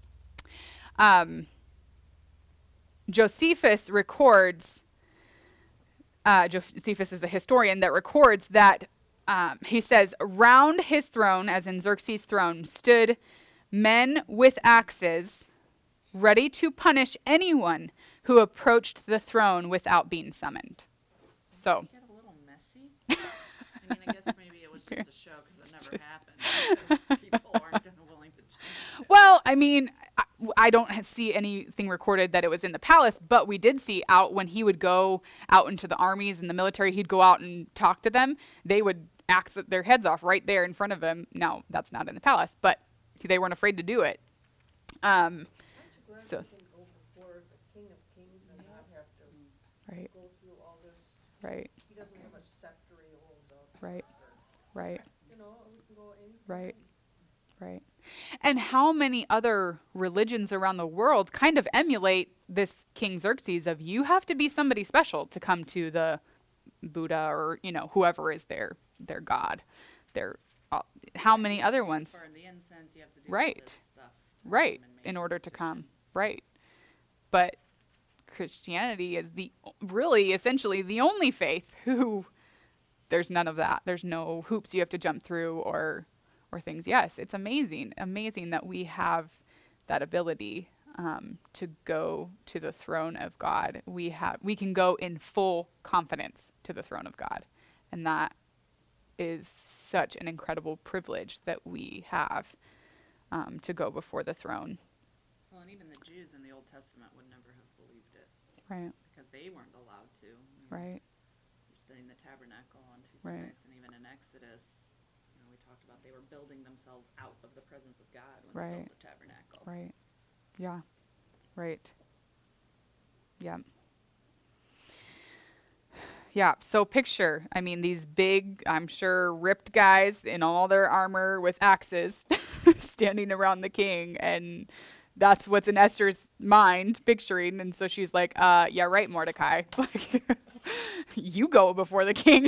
Um... Josephus records, uh, Josephus is a historian that records that um, he says, round his throne, as in Xerxes' throne, stood men with axes, ready to punish anyone who approached the throne without being summoned. So. Get a little messy. I mean, I guess maybe it was just a show because it never happened. Because people aren't willing to change it. Well, I mean, I, I don't see anything recorded that it was in the palace, but we did see out when he would go out into the armies and the military, he'd go out and talk to them. They would axe their heads off right there in front of him. Now, that's not in the palace, but they weren't afraid to do it. Um, so, Can go before the King of Kings and not have to right, go through all this. right, He doesn't have a scepter he holds up. right, right. You know, we can go any. Right. Right. And how many other religions around the world kind of emulate this King Xerxes of you have to be somebody special to come to the Buddha or, you know, whoever is their their god. Their uh, how many other ones? For the incense, you have to do Right. all this stuff. Right. and make In a order to petition. come. Right. But Christianity is the really essentially the only faith who there's none of that. There's no hoops you have to jump through or or things. Yes, it's amazing, amazing that we have that ability um, to go to the throne of God. We have, we can go in full confidence to the throne of God, and that is such an incredible privilege that we have um, to go before the throne. Well, and even the Jews in the Old Testament would never have believed it Right, because they weren't allowed to. I mean, right, You're studying the tabernacle on two six, Right. and even in Exodus, you know, we talked about they were building themselves out of the presence of God when they Right. built the tabernacle. right. Yeah, right. Yeah. Yeah, so picture, I mean, these big, I'm sure, ripped guys in all their armor with axes standing around the king, and that's what's in Esther's mind, picturing, and so she's like, uh, yeah, right, Mordecai. Like, you go before the king.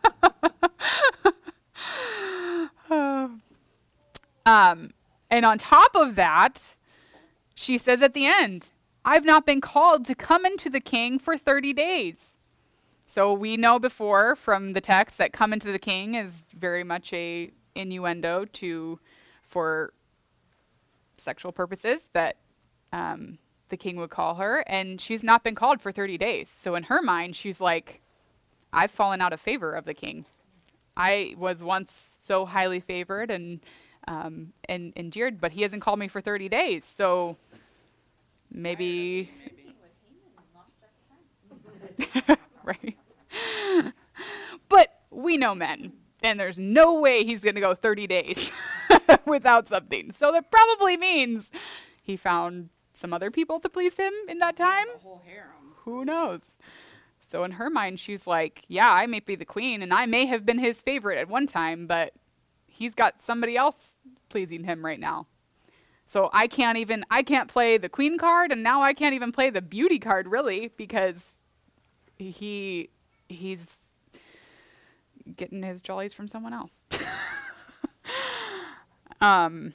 um, and on top of that, she says at the end, I've not been called to come into the king for thirty days. So we know before from the text that come into the king is very much a innuendo to, for sexual purposes, that um, the king would call her, and she's not been called for thirty days. So in her mind, she's like, I've fallen out of favor of the king. I was once so highly favored and um, and endeared, but he hasn't called me for thirty days. So maybe, Maybe. right? But we know men, and there's no way he's going to go thirty days without something. So that probably means he found some other people to please him in that time. The whole harem. Who knows? So in her mind, she's like, yeah, I may be the queen, and I may have been his favorite at one time, but he's got somebody else pleasing him right now. So I can't even, I can't play the queen card, and now I can't even play the beauty card, really, because he he's getting his jollies from someone else. um.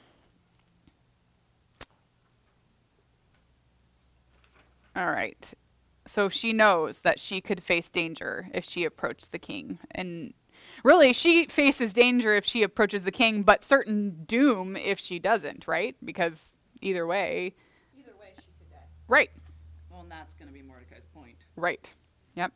All right. So she knows that she could face danger if she approached the king. And really, she faces danger if she approaches the king, but certain doom if she doesn't, right? Because either way. Either way, she could die. Right. Well, and that's going to be Mordecai's point. Right. Yep.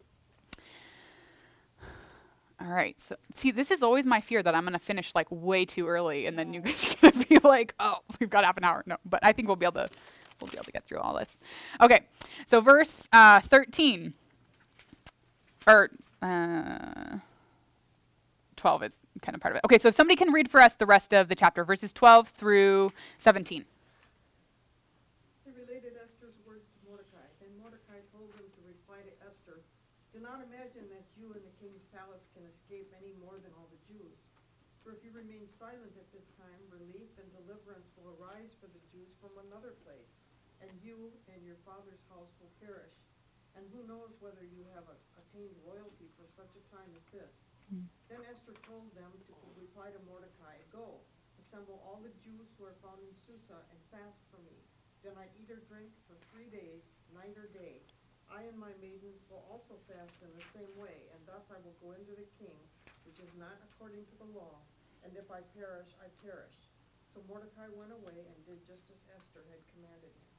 All right. So, see, this is always my fear that I'm going to finish like way too early, and then you guys are going to be like, "Oh, we've got half an hour." No, but I think we'll be able to, we'll be able to get through all this. Okay. So, verse uh, thirteen, or uh, twelve is kind of part of it. Okay. So, if somebody can read for us the rest of the chapter, verses twelve through seventeen. He related Esther's words to Mordecai. Then Mordecai told him to reply to Esther, "Do not imagine that you in the king's palace can escape any more than all the Jews. For if you remain silent at this time, relief and deliverance will arise for the Jews from another place, and you and your father's house will perish. And who knows whether you have a, attained royalty for such a time as this." Mm. Then Esther told them to reply to Mordecai, "Go, assemble all the Jews who are found in Susa and fast for me. Do not eat or drink for three days, night or day. I and my maidens will also fast in the same way, and thus I will go into the king, which is not according to the law, and if I perish, I perish." So Mordecai went away and did just as Esther had commanded him.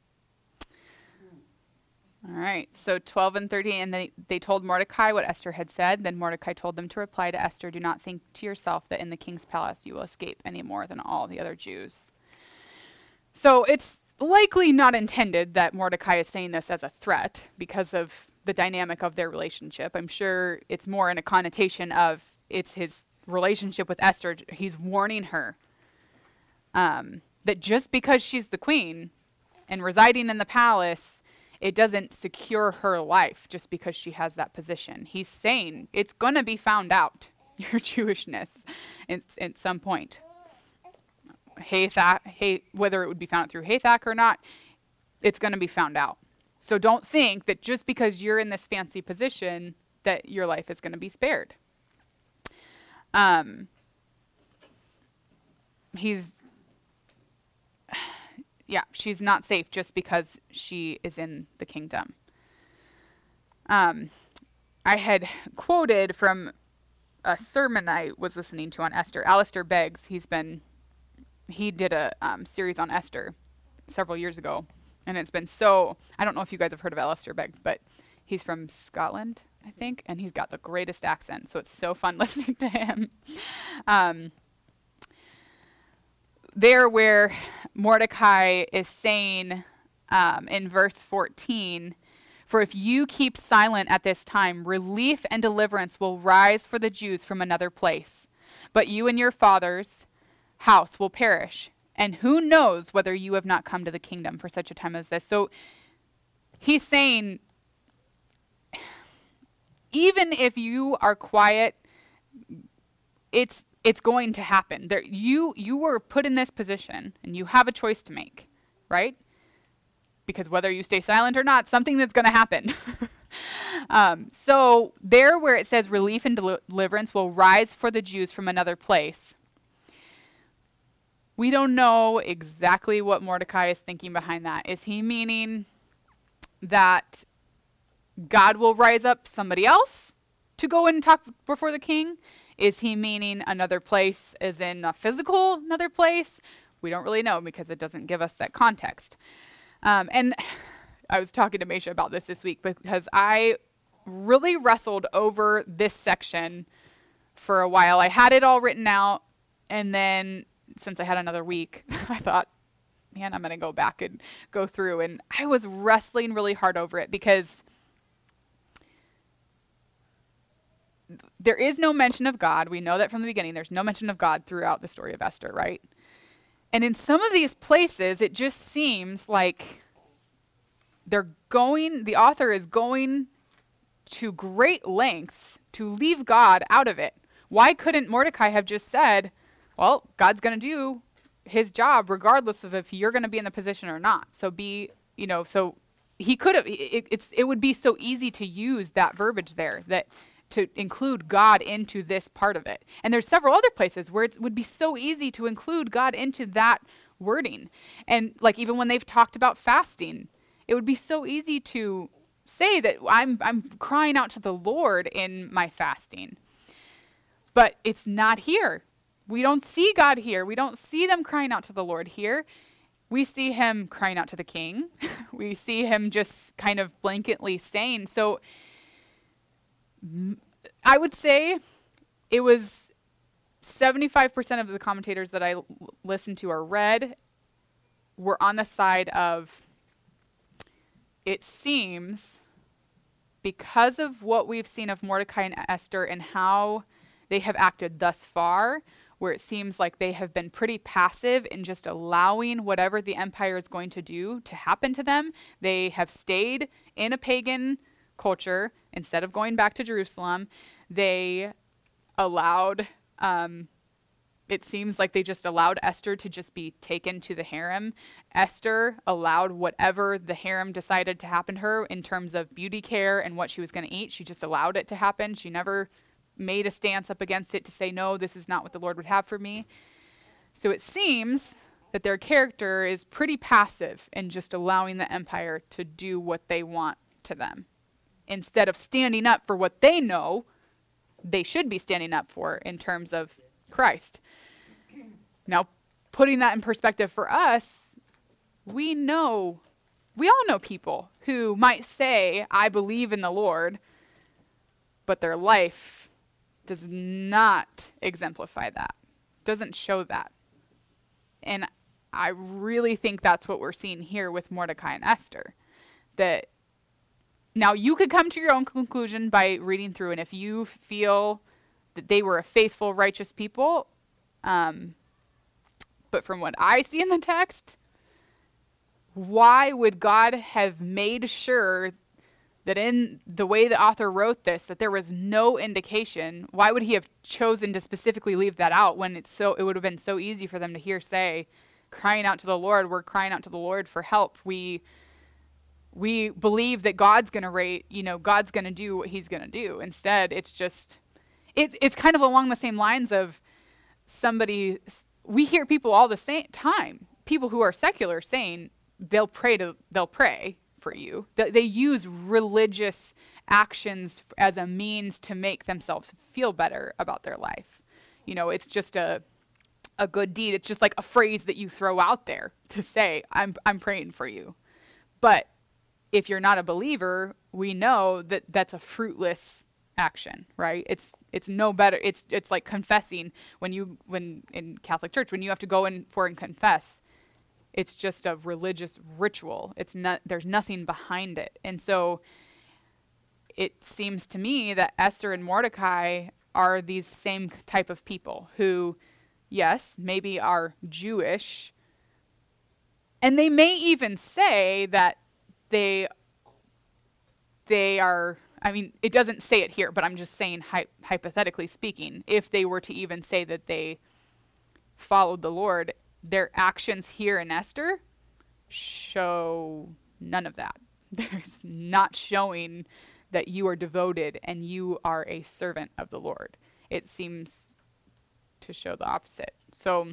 All right, so twelve and thirteen, and they, they told Mordecai what Esther had said. Then Mordecai told them to reply to Esther, "Do not think to yourself that in the king's palace you will escape any more than all the other Jews." So it's likely not intended that Mordecai is saying this as a threat because of the dynamic of their relationship. I'm sure it's more in a connotation of it's his relationship with Esther. He's warning her um, that just because she's the queen and residing in the palace, it doesn't secure her life just because she has that position. He's saying it's going to be found out, your Jewishness, in, at some point. Hathach, Hay, whether it would be found through Hathach or not, it's going to be found out. So don't think that just because you're in this fancy position that your life is going to be spared. Um, he's, yeah, she's not safe just because she is in the kingdom. Um, I had quoted from a sermon I was listening to on Esther. Alistair Beggs, he's been, he did a um, series on Esther several years ago. And it's been so, I don't know if you guys have heard of Alistair Begg, but he's from Scotland, I think, and he's got the greatest accent, so it's so fun listening to him. Um, there where Mordecai is saying um, in verse fourteen, "For if you keep silent at this time, relief and deliverance will rise for the Jews from another place, but you and your father's house will perish. And who knows whether you have not come to the kingdom for such a time as this." So he's saying, even if you are quiet, it's it's going to happen. There, you you were put in this position, and you have a choice to make, right? Because whether you stay silent or not, something that's going to happen. um, so there where it says relief and del- deliverance will rise for the Jews from another place, we don't know exactly what Mordecai is thinking behind that. Is he meaning that God will rise up somebody else to go and talk before the king? Is he meaning another place as in a physical another place? We don't really know because it doesn't give us that context. Um, and I was talking to Mesha about this this week because I really wrestled over this section for a while. I had it all written out, and then since I had another week, I thought, man, I'm going to go back and go through. And I was wrestling really hard over it because there is no mention of God. We know that from the beginning. There's no mention of God throughout the story of Esther, right? And in some of these places, it just seems like they're going, the author is going to great lengths to leave God out of it. Why couldn't Mordecai have just said, well, God's going to do his job regardless of if you're going to be in the position or not. So be, you know, so he could have, it, it's, it would be so easy to use that verbiage there, that to include God into this part of it. And there's several other places where it would be so easy to include God into that wording. And like even when they've talked about fasting, it would be so easy to say that I'm I'm crying out to the Lord in my fasting. But it's not here. We don't see God here. We don't see them crying out to the Lord here. We see him crying out to the king. We see him just kind of blanketly saying. So I would say it was seventy-five percent of the commentators that I l- listened to or read were on the side of, it seems, because of what we've seen of Mordecai and Esther and how they have acted thus far, where it seems like they have been pretty passive in just allowing whatever the empire is going to do to happen to them. They have stayed in a pagan culture instead of going back to Jerusalem. They allowed, um, it seems like they just allowed Esther to just be taken to the harem. Esther allowed whatever the harem decided to happen to her in terms of beauty care and what she was going to eat. She just allowed it to happen. She never made a stance up against it to say, no, this is not what the Lord would have for me. So it seems that their character is pretty passive in just allowing the empire to do what they want to them, instead of standing up for what they know they should be standing up for in terms of Christ. Now, putting that in perspective for us, we know, we all know people who might say, I believe in the Lord, but their life does not exemplify that, doesn't show that. And I really think that's what we're seeing here with Mordecai and Esther. That now you could come to your own conclusion by reading through, and if you feel that they were a faithful, righteous people, um, but from what I see in the text, why would God have made sure that in the way the author wrote this, that there was no indication? Why would he have chosen to specifically leave that out when it's so, it would have been so easy for them to hear say, crying out to the Lord, we're crying out to the Lord for help. We we believe that God's going to rate, you know, God's going to do what he's going to do. Instead, it's just, it's it's kind of along the same lines of somebody, we hear people all the same time, people who are secular saying they'll pray to, they'll pray for you. They, they use religious actions as a means to make themselves feel better about their life. You know, it's just a a good deed. It's just like a phrase that you throw out there to say, I'm I'm praying for you. But if you're not a believer, we know that that's a fruitless action, right? It's it's no better. It's it's like confessing when you when in Catholic Church when you have to go in for and confess. It's just a religious ritual. It's not, there's nothing behind it. And so it seems to me that Esther and Mordecai are these same type of people who, yes, maybe are Jewish, and they may even say that they they are, I mean, it doesn't say it here, but I'm just saying hy- hypothetically speaking, if they were to even say that they followed the Lord, their actions here in Esther show none of that. There's not showing that you are devoted and you are a servant of the Lord. It seems to show the opposite. So,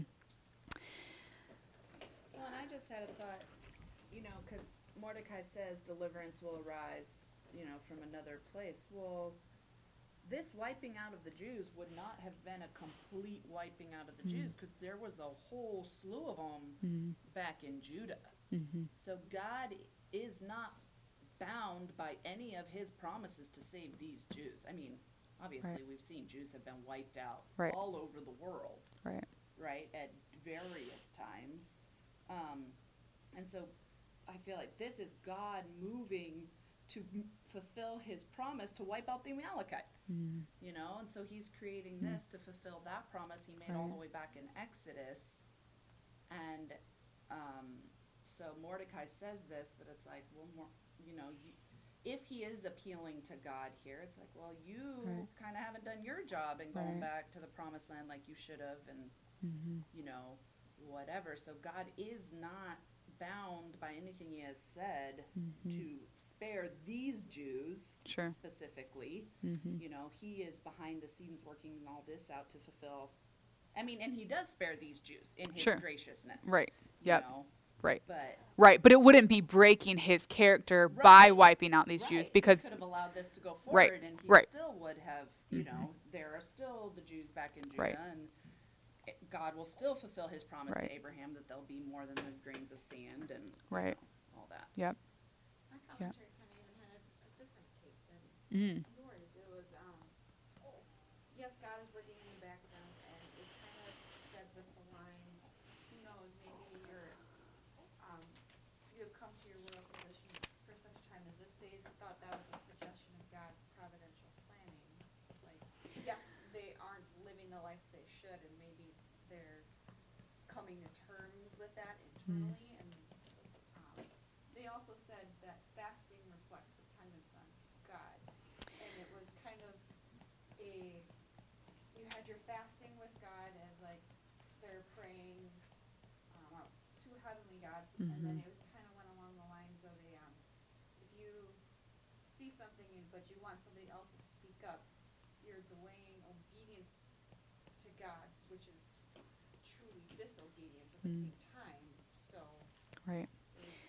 Well, and I just had a thought, you know, because Mordecai says deliverance will arise, you know, from another place. Well, this wiping out of the Jews would not have been a complete wiping out of the mm-hmm. Jews, because there was a whole slew of them mm-hmm. back in Judah. Mm-hmm. So God is not bound by any of his promises to save these Jews. I mean, obviously right. we've seen Jews have been wiped out right. all over the world, right? Right, at various times. Um, and so I feel like this is God moving to m- fulfill his promise to wipe out the Amalekites, mm. you know, and so he's creating mm. this to fulfill that promise he made right. all the way back in Exodus. And um, so Mordecai says this, but it's like, well, more, you know, you, if he is appealing to God here, it's like, well, you right. kind of haven't done your job in going right. back to the promised land like you should have, and, mm-hmm. you know, whatever. So God is not bound by anything he has said Mhm. to spare these Jews Sure. specifically. Mhm. You know, he is behind the scenes working all this out to fulfill. I mean, and he does spare these Jews in his Sure. graciousness. Right. You Yep. know? Right. But Right. But it wouldn't be breaking his character by Right. wiping out these right, Jews he because could have allowed this to go forward, Right, and he right. still would have. You Mhm. know, there are still the Jews back in Judah, Right. and it- God will still fulfill His promise Right. to Abraham that there'll be more than the grains of sand and you Right. know, all that. Yep. My commentary kind of even had a, a different take than Mm. yours. It was, um, yes, God is working in the background, and it kind of said with the line, who knows, maybe you're, um, you have come to your royal position for such a time as this. They thought that was a suggestion of God's providential planning. Like, yes, they aren't living the life they should, and maybe they're coming to terms with that internally, and um, they also said that fasting reflects dependence on God, and it was kind of a, you had your fasting with God as like they're praying um, out to heavenly God, and then it kind of went along the lines of a, um, if you see something and- but you want somebody else to speak up, you're delaying obedience to God, which is truly disobedience at the Mm. same time. So Right. it was,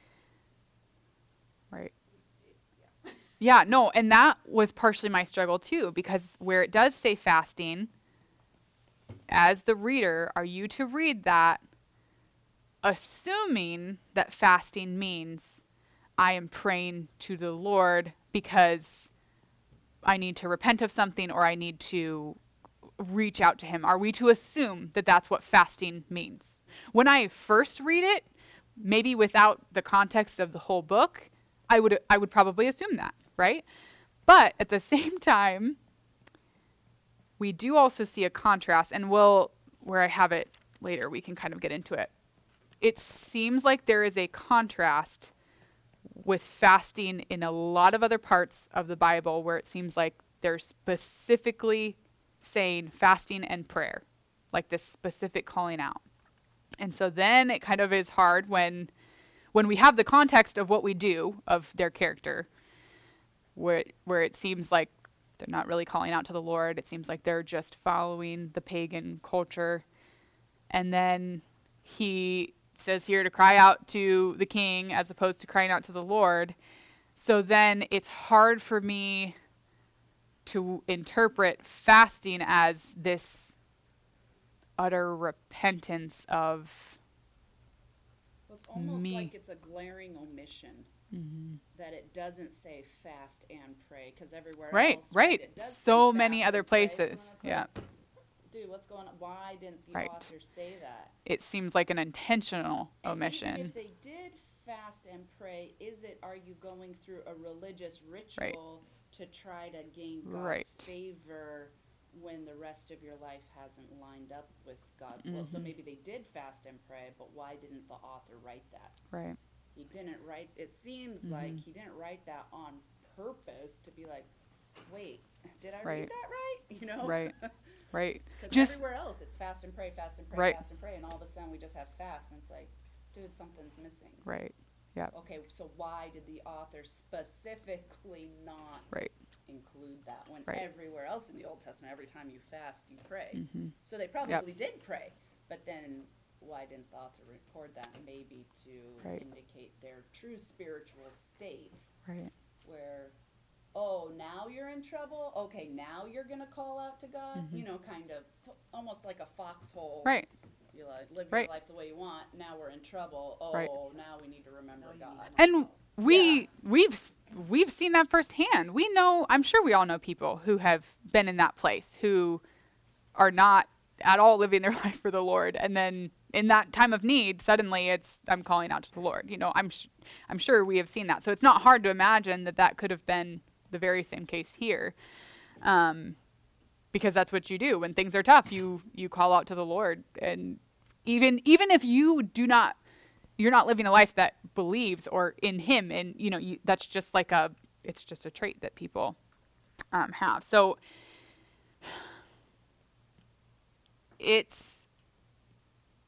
Right. it, yeah. Yeah, no, and that was partially my struggle too, because where it does say fasting, as the reader, are you to read that assuming that fasting means I am praying to the Lord because I need to repent of something or I need to reach out to Him? Are we to assume that that's what fasting means? When I first read it, maybe without the context of the whole book, I would I would probably assume that, right? But at the same time, we do also see a contrast, and we'll, where I have it later, we can kind of get into it. It seems like there is a contrast with fasting in a lot of other parts of the Bible where it seems like they're specifically saying fasting and prayer, like this specific calling out. And so then it kind of is hard when when we have the context of what we do of their character, where where it seems like they're not really calling out to the Lord. It seems like they're just following the pagan culture. And then he says here to cry out to the king as opposed to crying out to the Lord. So then it's hard for me to interpret fasting as this utter repentance of Well, it's almost Me. like it's a glaring omission mm-hmm. that it doesn't say fast and pray, because everywhere Right, else, right. it does So say many fast other and pray, so places. then it's Yeah. like, dude, what's going on? Why didn't the Right. author say that? It seems like an intentional And omission. even if they did fast and pray, is it, are you going through a religious ritual to try to gain God's Right. favor when the rest of your life hasn't lined up with God's will? So Mhm. maybe they did fast and pray, but why didn't the author write that? Right. He didn't write, it seems Mhm. like he didn't write that on purpose to be like, wait, did I Right. read that right? You know? Right. Right. Because Just- everywhere else it's fast and pray, fast and pray, Right. fast and pray, and all of a sudden we just have fast, and it's like, dude, something's missing. Right. Yep. Okay, so why did the author specifically not Right. include that when Right. everywhere else in the Old Testament, every time you fast, you pray? Mm-hmm. So they probably did pray, but then why didn't the author record that? Maybe to Right. indicate their true spiritual state, Right. where, oh, now you're in trouble? Okay, now you're going to call out to God? Mhm. You know, kind of f- almost like a foxhole. Right. You like, live Right. your life the way you want. Now we're in trouble. Oh, Right. now we need to remember Now you God. need to And we Yeah. we've s- we've seen that firsthand. We know, I'm sure we all know people who have been in that place who are not at all living their life for the Lord, and then in that time of need, suddenly it's I'm calling out to the Lord. You know, I'm sh- I'm sure we have seen that. So it's not hard to imagine that that could have been the very same case here, um, because that's what you do when things are tough. You you call out to the Lord, and even even if you do not. You're not living a life that believes or in Him, and you know you, that's just like a it's just a trait that people um, have. So it's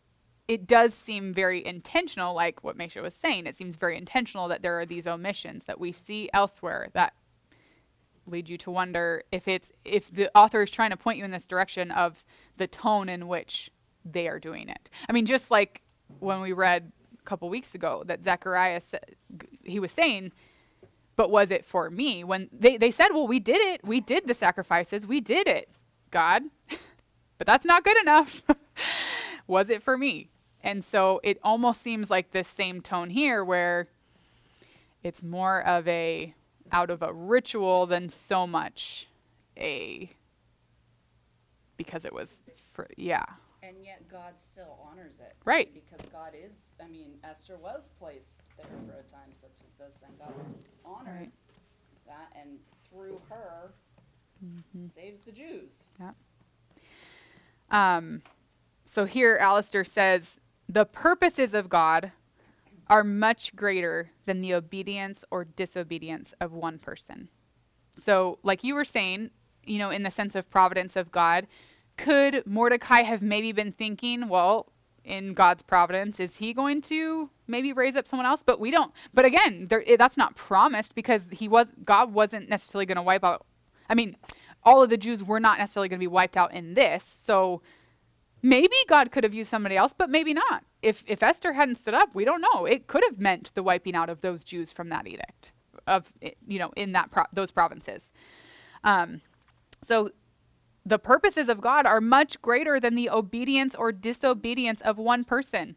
it does seem very intentional, like what Meisha was saying. It seems very intentional that there are these omissions that we see elsewhere that lead you to wonder if it's if the author is trying to point you in this direction of the tone in which they are doing it. I mean, just like when we read a couple weeks ago that Zechariah said, he was saying, but was it for me? When they, they said, well, we did it. We did the sacrifices. We did it, God. But that's not good enough. Was it for me? And so it almost seems like this same tone here where it's more of a out of a ritual than so much a because it was for, yeah. And yet God still honors it. Right. Because God is, I mean, Esther was placed there for a time such as this, and God honors Right. that, and through her Mm-hmm. saves the Jews. Yeah. Um, so here Alistair says, the purposes of God are much greater than the obedience or disobedience of one person. So like you were saying, you know, in the sense of providence of God, could Mordecai have maybe been thinking, well, in God's providence, is he going to maybe raise up someone else? But we don't. But again, there, that's not promised because he was God wasn't necessarily going to wipe out. I mean, all of the Jews were not necessarily going to be wiped out in this. So maybe God could have used somebody else, but maybe not. If if Esther hadn't stood up, we don't know. It could have meant the wiping out of those Jews from that edict of, you know, in that pro- those provinces. Um, so the purposes of God are much greater than the obedience or disobedience of one person.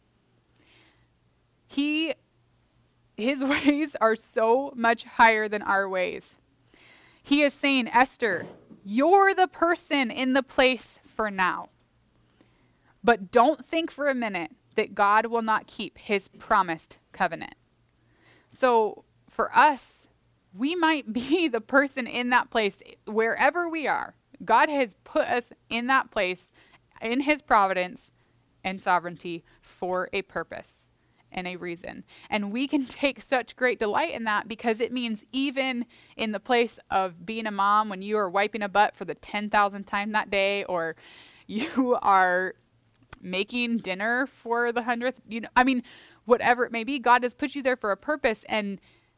He, his ways are so much higher than our ways. He is saying, Esther, you're the person in the place for now. But don't think for a minute that God will not keep his promised covenant. So for us, we might be the person in that place wherever we are. God has put us in that place in his providence and sovereignty for a purpose and a reason. And we can take such great delight in that because it means even in the place of being a mom when you are wiping a butt for the ten thousandth time that day, or you are making dinner for the hundredth, you know, I mean, whatever it may be, God has put you there for a purpose. And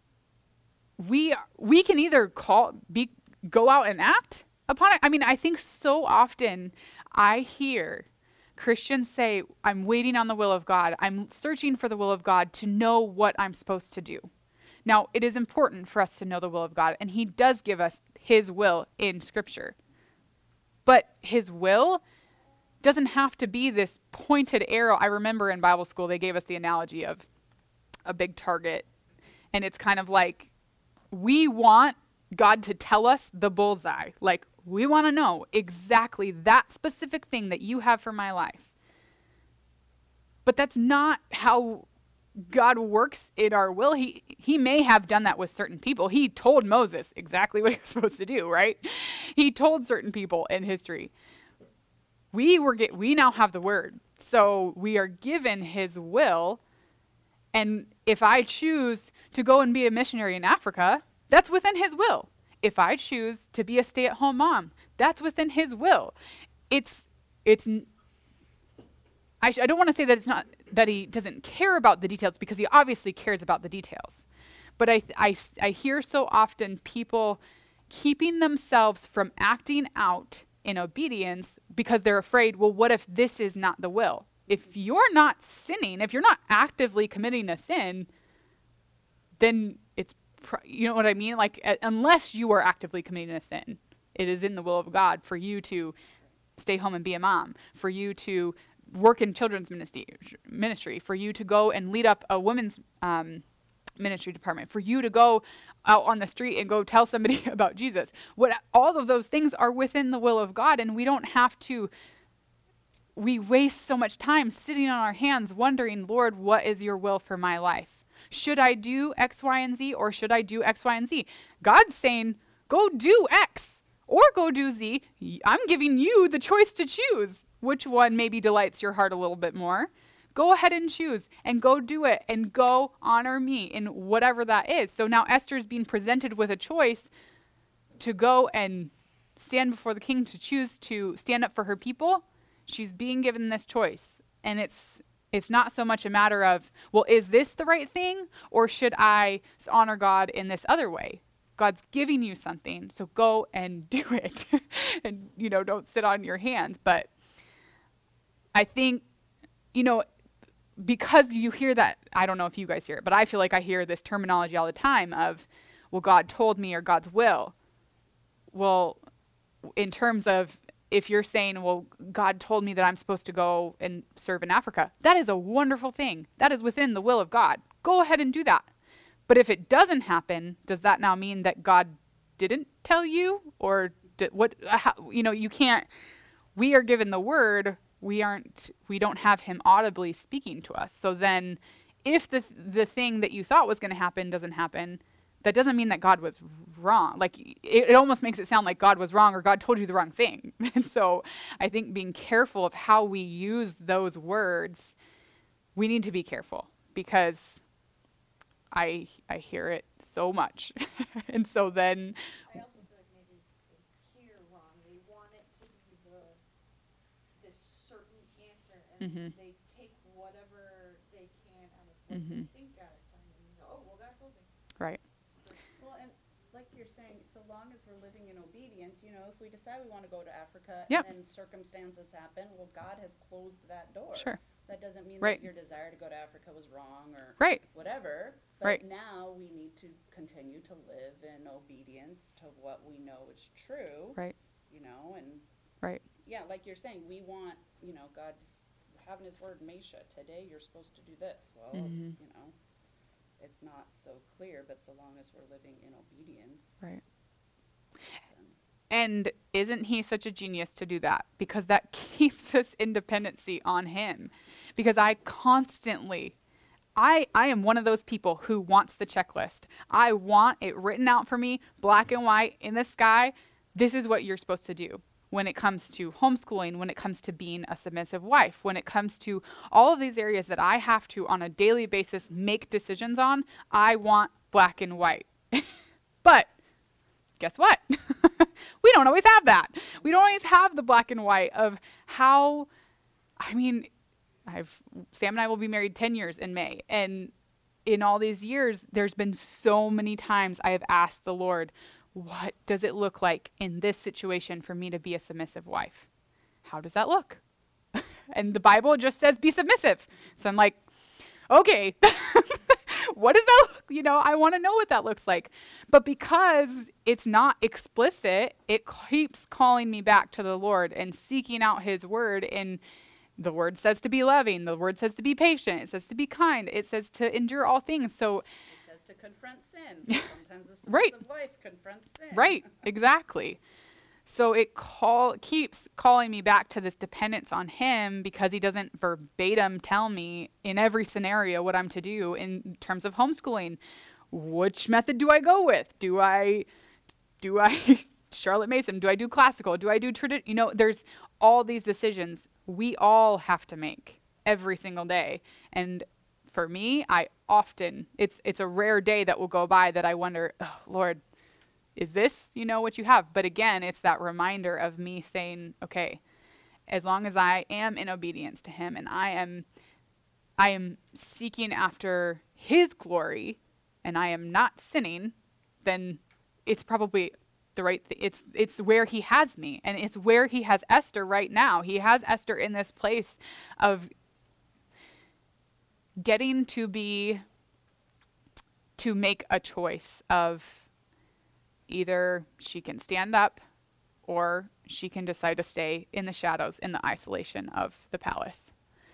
we we can either call be go out and act upon it. I mean, I think so often I hear Christians say, I'm waiting on the will of God. I'm searching for the will of God to know what I'm supposed to do. Now, it is important for us to know the will of God, and he does give us his will in Scripture. But his will doesn't have to be this pointed arrow. I remember in Bible school, they gave us the analogy of a big target, and it's kind of like we want God to tell us the bullseye. Like, we want to know exactly that specific thing that you have for my life. But that's not how God works in our will. He he may have done that with certain people. He told Moses exactly what he was supposed to do, right? He told certain people in history. We were get, we now have the word. So we are given his will. And if I choose to go and be a missionary in Africa, that's within his will. If I choose to be a stay-at-home mom, that's within his will. It's, it's, I, sh- I don't want to say that it's not, that he doesn't care about the details, because he obviously cares about the details. But I, I, I hear so often people keeping themselves from acting out in obedience because they're afraid, well, what if this is not the will? If you're not sinning, if you're not actively committing a sin, then it's, you know what I mean? Like, uh, unless you are actively committing a sin, it is in the will of God for you to stay home and be a mom, for you to work in children's ministry, ministry, for you to go and lead up a women's um, ministry department, for you to go out on the street and go tell somebody about Jesus. What all of those things are within the will of God, and we don't have to. We waste so much time sitting on our hands wondering, Lord, what is your will for my life? Should I do X, Y, and Z, or should I do X, Y, and Z? God's saying, go do X or go do Z. I'm giving you the choice to choose which one maybe delights your heart a little bit more. Go ahead and choose and go do it and go honor me in whatever that is. So now Esther's being presented with a choice to go and stand before the king, to choose to stand up for her people. She's being given this choice. And it's it's not so much a matter of, well, is this the right thing, or should I honor God in this other way? God's giving you something, so go and do it. And, you know, don't sit on your hands. But I think, you know, because you hear that, I don't know if you guys hear it, but I feel like I hear this terminology all the time of, well, God told me, or God's will. Well, in terms of, if you're saying, well, God told me that I'm supposed to go and serve in Africa, that is a wonderful thing. That is within the will of God. Go ahead and do that. But if it doesn't happen, does that now mean that God didn't tell you? Or did, what, how, you know, you can't, we are given the word, we aren't, we don't have him audibly speaking to us. So then if the the thing that you thought was going to happen doesn't happen, that doesn't mean that God was wrong. Like, it, it almost makes it sound like God was wrong, or God told you the wrong thing. And so I think being careful of how we use those words, we need to be careful, because I I hear it so much. And so then, I also feel like maybe they hear wrong. They want it to be the this certain answer, and Mhm. they take whatever they can out of what Mhm. they think God is telling them. And go, oh, well, God told me. right. Well, and like you're saying, so long as we're living in obedience, you know, if we decide we want to go to Africa Yep. and then circumstances happen, well, God has closed that door. Sure. That doesn't mean Right. that your desire to go to Africa was wrong or Right. whatever. But Right. now we need to continue to live in obedience to what we know is true. Right. You know, and Right. yeah, like you're saying, we want, you know, God having his word, Mesha, today you're supposed to do this. Well, Mhm. it's, you know, it's not so clear, but so long as we're living in obedience. Right. then- And isn't he such a genius to do that? Because that keeps us in dependency on him. Because I constantly, I, I am one of those people who wants the checklist. I want it written out for me, black and white, in the sky. This is what you're supposed to do when it comes to homeschooling, when it comes to being a submissive wife, when it comes to all of these areas that I have to, on a daily basis, make decisions on. I want black and white. But guess what? We don't always have that. We don't always have the black and white of how, I mean, I've, Sam and I will be married ten years in May. And in all these years, there's been so many times I have asked the Lord, what does it look like in this situation for me to be a submissive wife? How does that look? And the Bible just says be submissive. So I'm like, okay, what does that look? You know, I want to know what that looks like. But because it's not explicit, it keeps calling me back to the Lord and seeking out his word. And the word says to be loving. The word says to be patient. It says to be kind. It says to endure all things. So, It says to confront sin. So sometimes a Right. submissive wife confronts sin. right, exactly. So it call keeps calling me back to this dependence on him, because he doesn't verbatim tell me in every scenario what I'm to do in terms of homeschooling. Which method do I go with? Do I, do I, Charlotte Mason, do I do classical? Do I do tradition? You know, there's all these decisions we all have to make every single day. And for me, I often, it's, it's a rare day that will go by that I wonder, oh, Lord, is this, you know, what you have? But again, it's that reminder of me saying, okay, as long as I am in obedience to him and I am, I am seeking after his glory and I am not sinning, then it's probably the right thing. It's, it's where he has me, and it's where he has Esther right now. He has Esther in this place of getting to be, to make a choice of, either she can stand up or she can decide to stay in the shadows, in the isolation of the palace.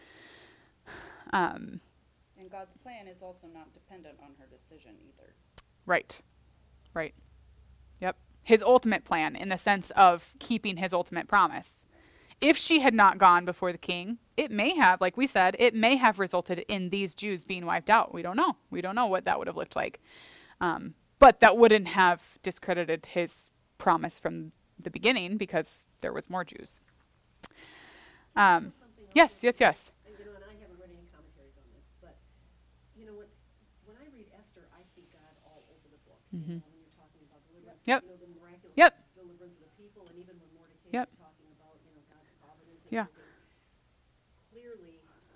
Um, And God's plan is also not dependent on her decision either. right. Right. Yep. His ultimate plan, in the sense of keeping his ultimate promise. If she had not gone before the king, it may have, like we said, it may have resulted in these Jews being wiped out. We don't know. We don't know what that would have looked like. Um, But that wouldn't have discredited his promise from the beginning, because there was more Jews. Um, Something else yes, that- yes, yes. And, you know, and I haven't read any commentaries on this, but, you know, when, when I read Esther, I see God all over the book. You Mhm. know, when you're talking about deliverance, Yep. you know, the miraculous Yep. deliverance of the people, and even when Mordecai Yep. was talking about, you know, God's providence and Yeah. everything. Clearly,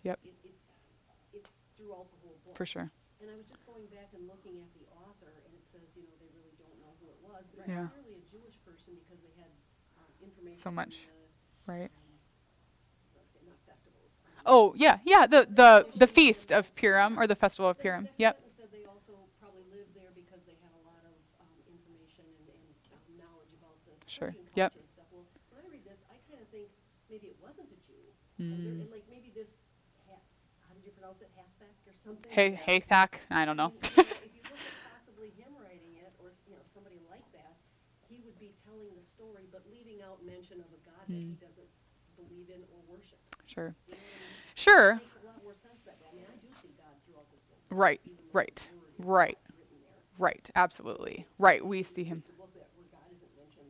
Yep. It, it's, it's throughout the whole book. For sure. And I was just going back and looking at the author, and it says, you know, they really don't know who it was, but Yeah. it's clearly a Jewish person because they had um, information. So in much. the, Right. um, let's say, not festivals. um, Oh, yeah, yeah, the, the, the feast of Purim, or the festival of the Purim. next Yep. sentence said they also probably lived there because they had a lot of um, information and, and um, knowledge about the Sure. Persian Yep. culture and stuff. Well, when I read this, I kind of think maybe it wasn't a Jew. And, there- Mm. and like maybe this, ha- how did you pronounce it, Hathak or something? Hey, Yeah. Haythak? I don't know. And, you know, if you look at possibly him writing it, or you know somebody like that, he would be telling the story, but leaving out mention of a God that he doesn't believe in or worship. Sure. You know, and Sure. it makes a lot more sense that way. I mean, I do see God throughout this whole book, Right, even though right, the word is right. not written there. Right, absolutely. Right, we see him. It's a book that where God isn't mentioned.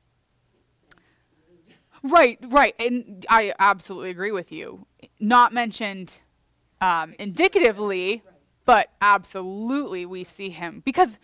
Yes, he is. Right, right. And I absolutely agree with you. Not mentioned um, indicatively, Right. but absolutely we see him. Because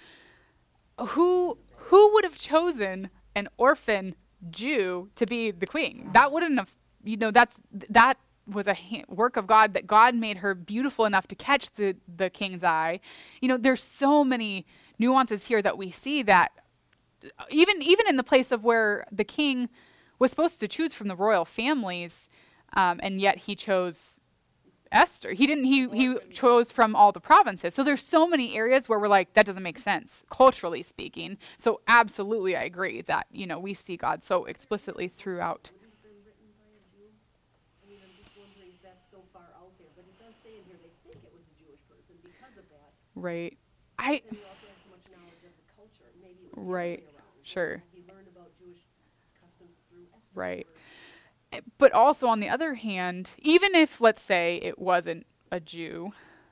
who who would have chosen an orphan Jew to be the queen? That wouldn't have, you know, that's that was a ha- work of God, that God made her beautiful enough to catch the, the king's eye. You know, there's so many nuances here that we see that even even in the place of where the king was supposed to choose from the royal families, um, and yet he chose Esther. He didn't. He he chose from all the provinces. So there's so many areas where we're like, that doesn't make sense culturally speaking. So absolutely, I agree that you know we see God so explicitly throughout. Would it have been written by a Jew? I mean, I'm just wondering if that's so far out there, but it does say in here they think it was a Jewish person because of that. Right. I And he also had so much knowledge of the culture. Maybe it was the Right. other way around. You Sure. know, He learned about Jewish customs through Esther. Right. or- But also on the other hand, even if let's say it wasn't a Jew,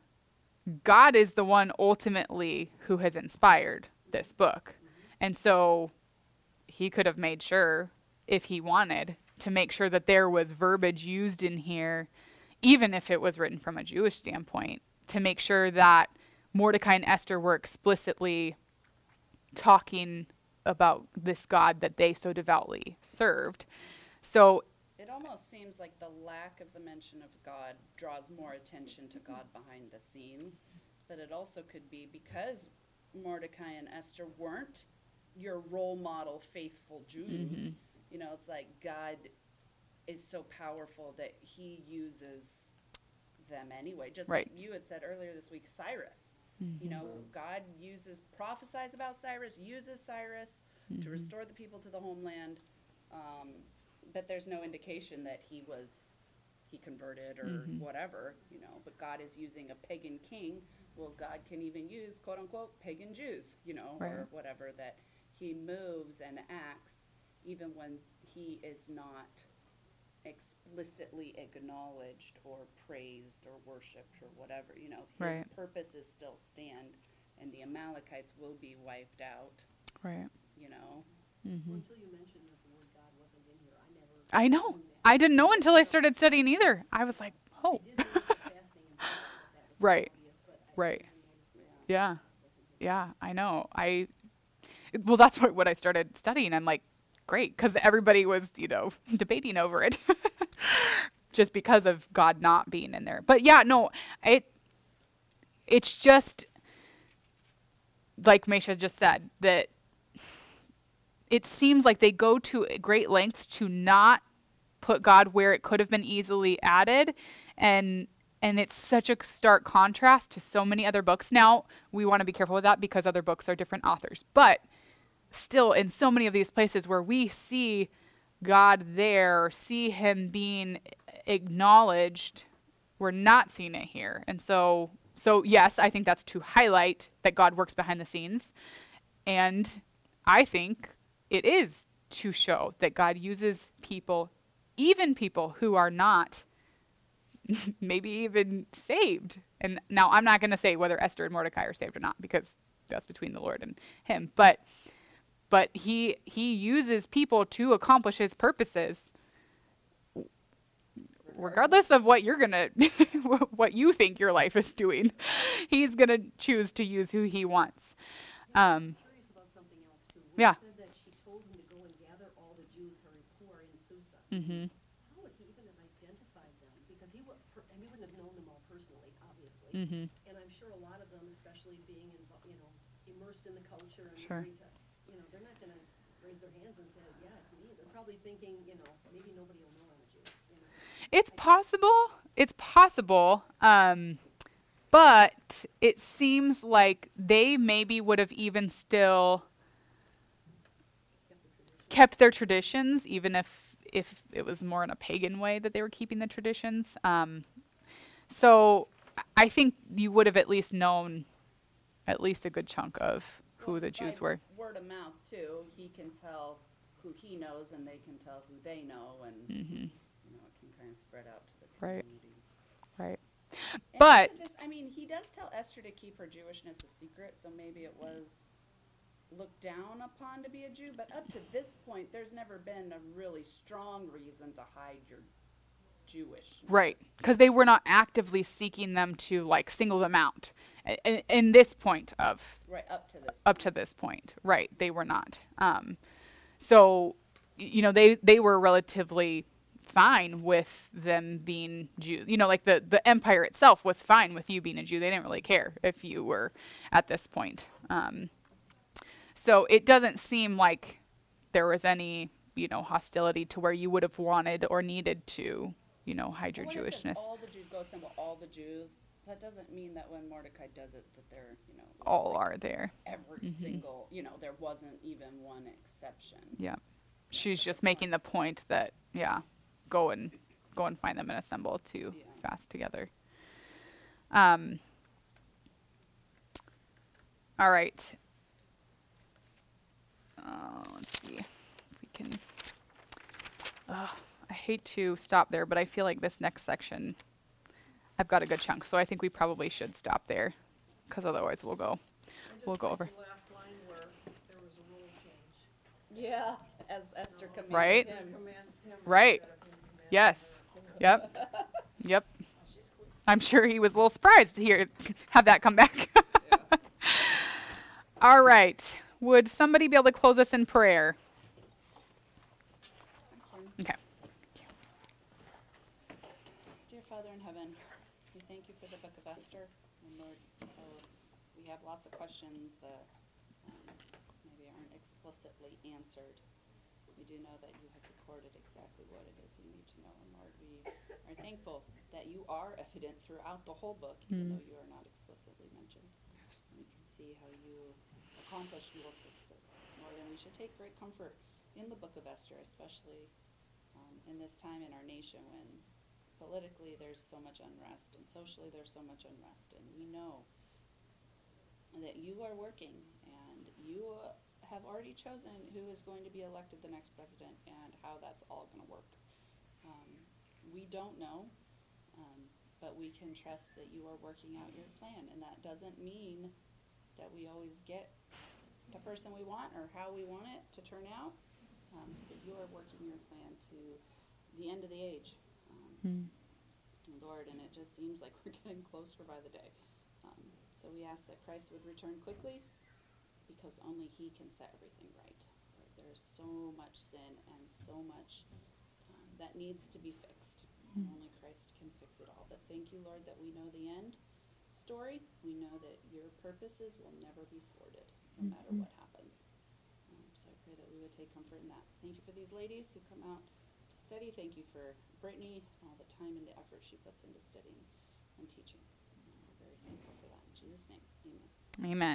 God is the one ultimately who has inspired this book. And so he could have made sure, if he wanted, to make sure that there was verbiage used in here, even if it was written from a Jewish standpoint, to make sure that Mordecai and Esther were explicitly talking about this God that they so devoutly served. So It almost seems like the lack of the mention of God draws more attention to God behind the scenes, but it also could be because Mordecai and Esther weren't your role model faithful Jews. You know, it's like God is so powerful that he uses them anyway. Just Right. like you had said earlier this week, Cyrus. You know, God uses, prophesies about Cyrus, uses Cyrus to restore the people to the homeland. Um, but there's no indication that he was, he converted or whatever, you know, but God is using a pagan king. Well, God can even use quote unquote pagan Jews, you know, or Right. whatever, that he moves and acts even when he is not explicitly acknowledged or praised or worshiped or whatever, you know, his Right. purposes still stand and the Amalekites will be wiped out, right. you know. Well, until you mentioned that the word God wasn't in here, I never. I know. knew that. I didn't know until I started studying either. I was like, oh, I did notice the fasting and prayer, that that was Right. obvious, but I Right. didn't notice that yeah, it wasn't in yeah, I know. I, well, that's what, what I started studying. I'm like, great, because everybody was, you know, debating over it just because of God not being in there. But yeah, no, it, it's just, like Meisha just said, that it seems like they go to great lengths to not put God where it could have been easily added, and and it's such a stark contrast to so many other books. Now, we want to be careful with that because other books are different authors, but still in so many of these places where we see God there, see him being acknowledged, we're not seeing it here. And so so yes, I think that's to highlight that God works behind the scenes, and I think it is to show that God uses people, even people who are not maybe even saved. And now I'm not going to say whether Esther and Mordecai are saved or not, because that's between the Lord and him. But but he he uses people to accomplish his purposes, regardless of what you're going to, what you think your life is doing. He's going to choose to use who he wants. Um, I'm curious about something else too. When Yeah. it said that she told him to go and gather all the Jews who are- who are in Susa. mhm. How would he even have identified them? Because he would, and he wouldn't have Mm-hmm. And I'm sure a lot of them, especially being, invo- you know, immersed in the culture and Sure. married to, you know, they're not gonna raise their hands and say, yeah, it's me. They're probably thinking, you know, maybe nobody will know I'm a Jew, you know. It's possible. It's possible. Um, but it seems like they maybe would have even still kept their traditions, even if if it was more in a pagan way that they were keeping the traditions. Um, so I think you would have at least known at least a good chunk of who Well, the by Jews were. Word of mouth too, he can tell who he knows and they can tell who they know, and Mm-hmm. you know, it can kind of spread out to the Right. community. Right. And But- up to this, I mean, he does tell Esther to keep her Jewishness a secret, so maybe it was looked down upon to be a Jew, but up to this point, there's never been a really strong reason to hide your Jewishness. Right, because they were not actively seeking them to like single them out. In, in this point of Right, up to this up to this point, right? They were not. Um, so, y- you know, they they were relatively fine with them being Jews. You know, like the the empire itself was fine with you being a Jew. They didn't really care if you were at this point. Um, so it doesn't seem like there was any, you know, hostility to where you would have wanted or needed to, you know, hide your Well, when it says Jewishness. all the Jews, go assemble all the Jews, that doesn't mean that when Mordecai does it, that they're, you know, it was All like are there. every Mhm. single, you know, there wasn't even one exception. Yeah. She's just making the point that, yeah, go and go and find them and assemble to Yeah. fast together. Um, all right. Uh, let's see if we can. Uh, I hate to stop there, but I feel like this next section, I've got a good chunk, so I think we probably should stop there, because otherwise we'll go. I just We'll go like over. the last line where there was a rule change. Yeah, as Esther commanded Right? That him. commands him Right. instead of him commanding Yes. her. Yep. Yep. I'm sure he was a little surprised to hear have that come back. All right. Would somebody be able to close us in prayer? Okay. Dear Father in heaven, we thank you for the book of Esther. And Lord, uh, we have lots of questions that um, maybe aren't explicitly answered. We do know that you have recorded exactly what it is we need to know. And Lord, we are thankful that you are evident throughout the whole book, even Mm. though you are not explicitly mentioned. We can see how you accomplish your purposes. Lord, and we should take great comfort in the book of Esther, especially um, in this time in our nation when politically there's so much unrest and socially there's so much unrest. And we know that you are working and you uh, have already chosen who is going to be elected the next president and how that's all going to work. Um, we don't know, um, but we can trust that you are working out your plan. And that doesn't mean that we always get the person we want or how we want it to turn out, um, but you are working your plan to the end of the age, um, Lord, and it just seems like we're getting closer by the day. Um, so we ask that Christ would return quickly, because only He can set everything right. Lord, there is so much sin and so much um, that needs to be fixed, and only Christ can fix it all. But thank you, Lord, that we know the end story. We know that your purposes will never be thwarted, no matter what happens. Um, so I pray that we would take comfort in that. Thank you for these ladies who come out to study. Thank you for Brittany and all the time and the effort she puts into studying and teaching. Uh, we're very thankful for that. In Jesus' name, amen. Amen.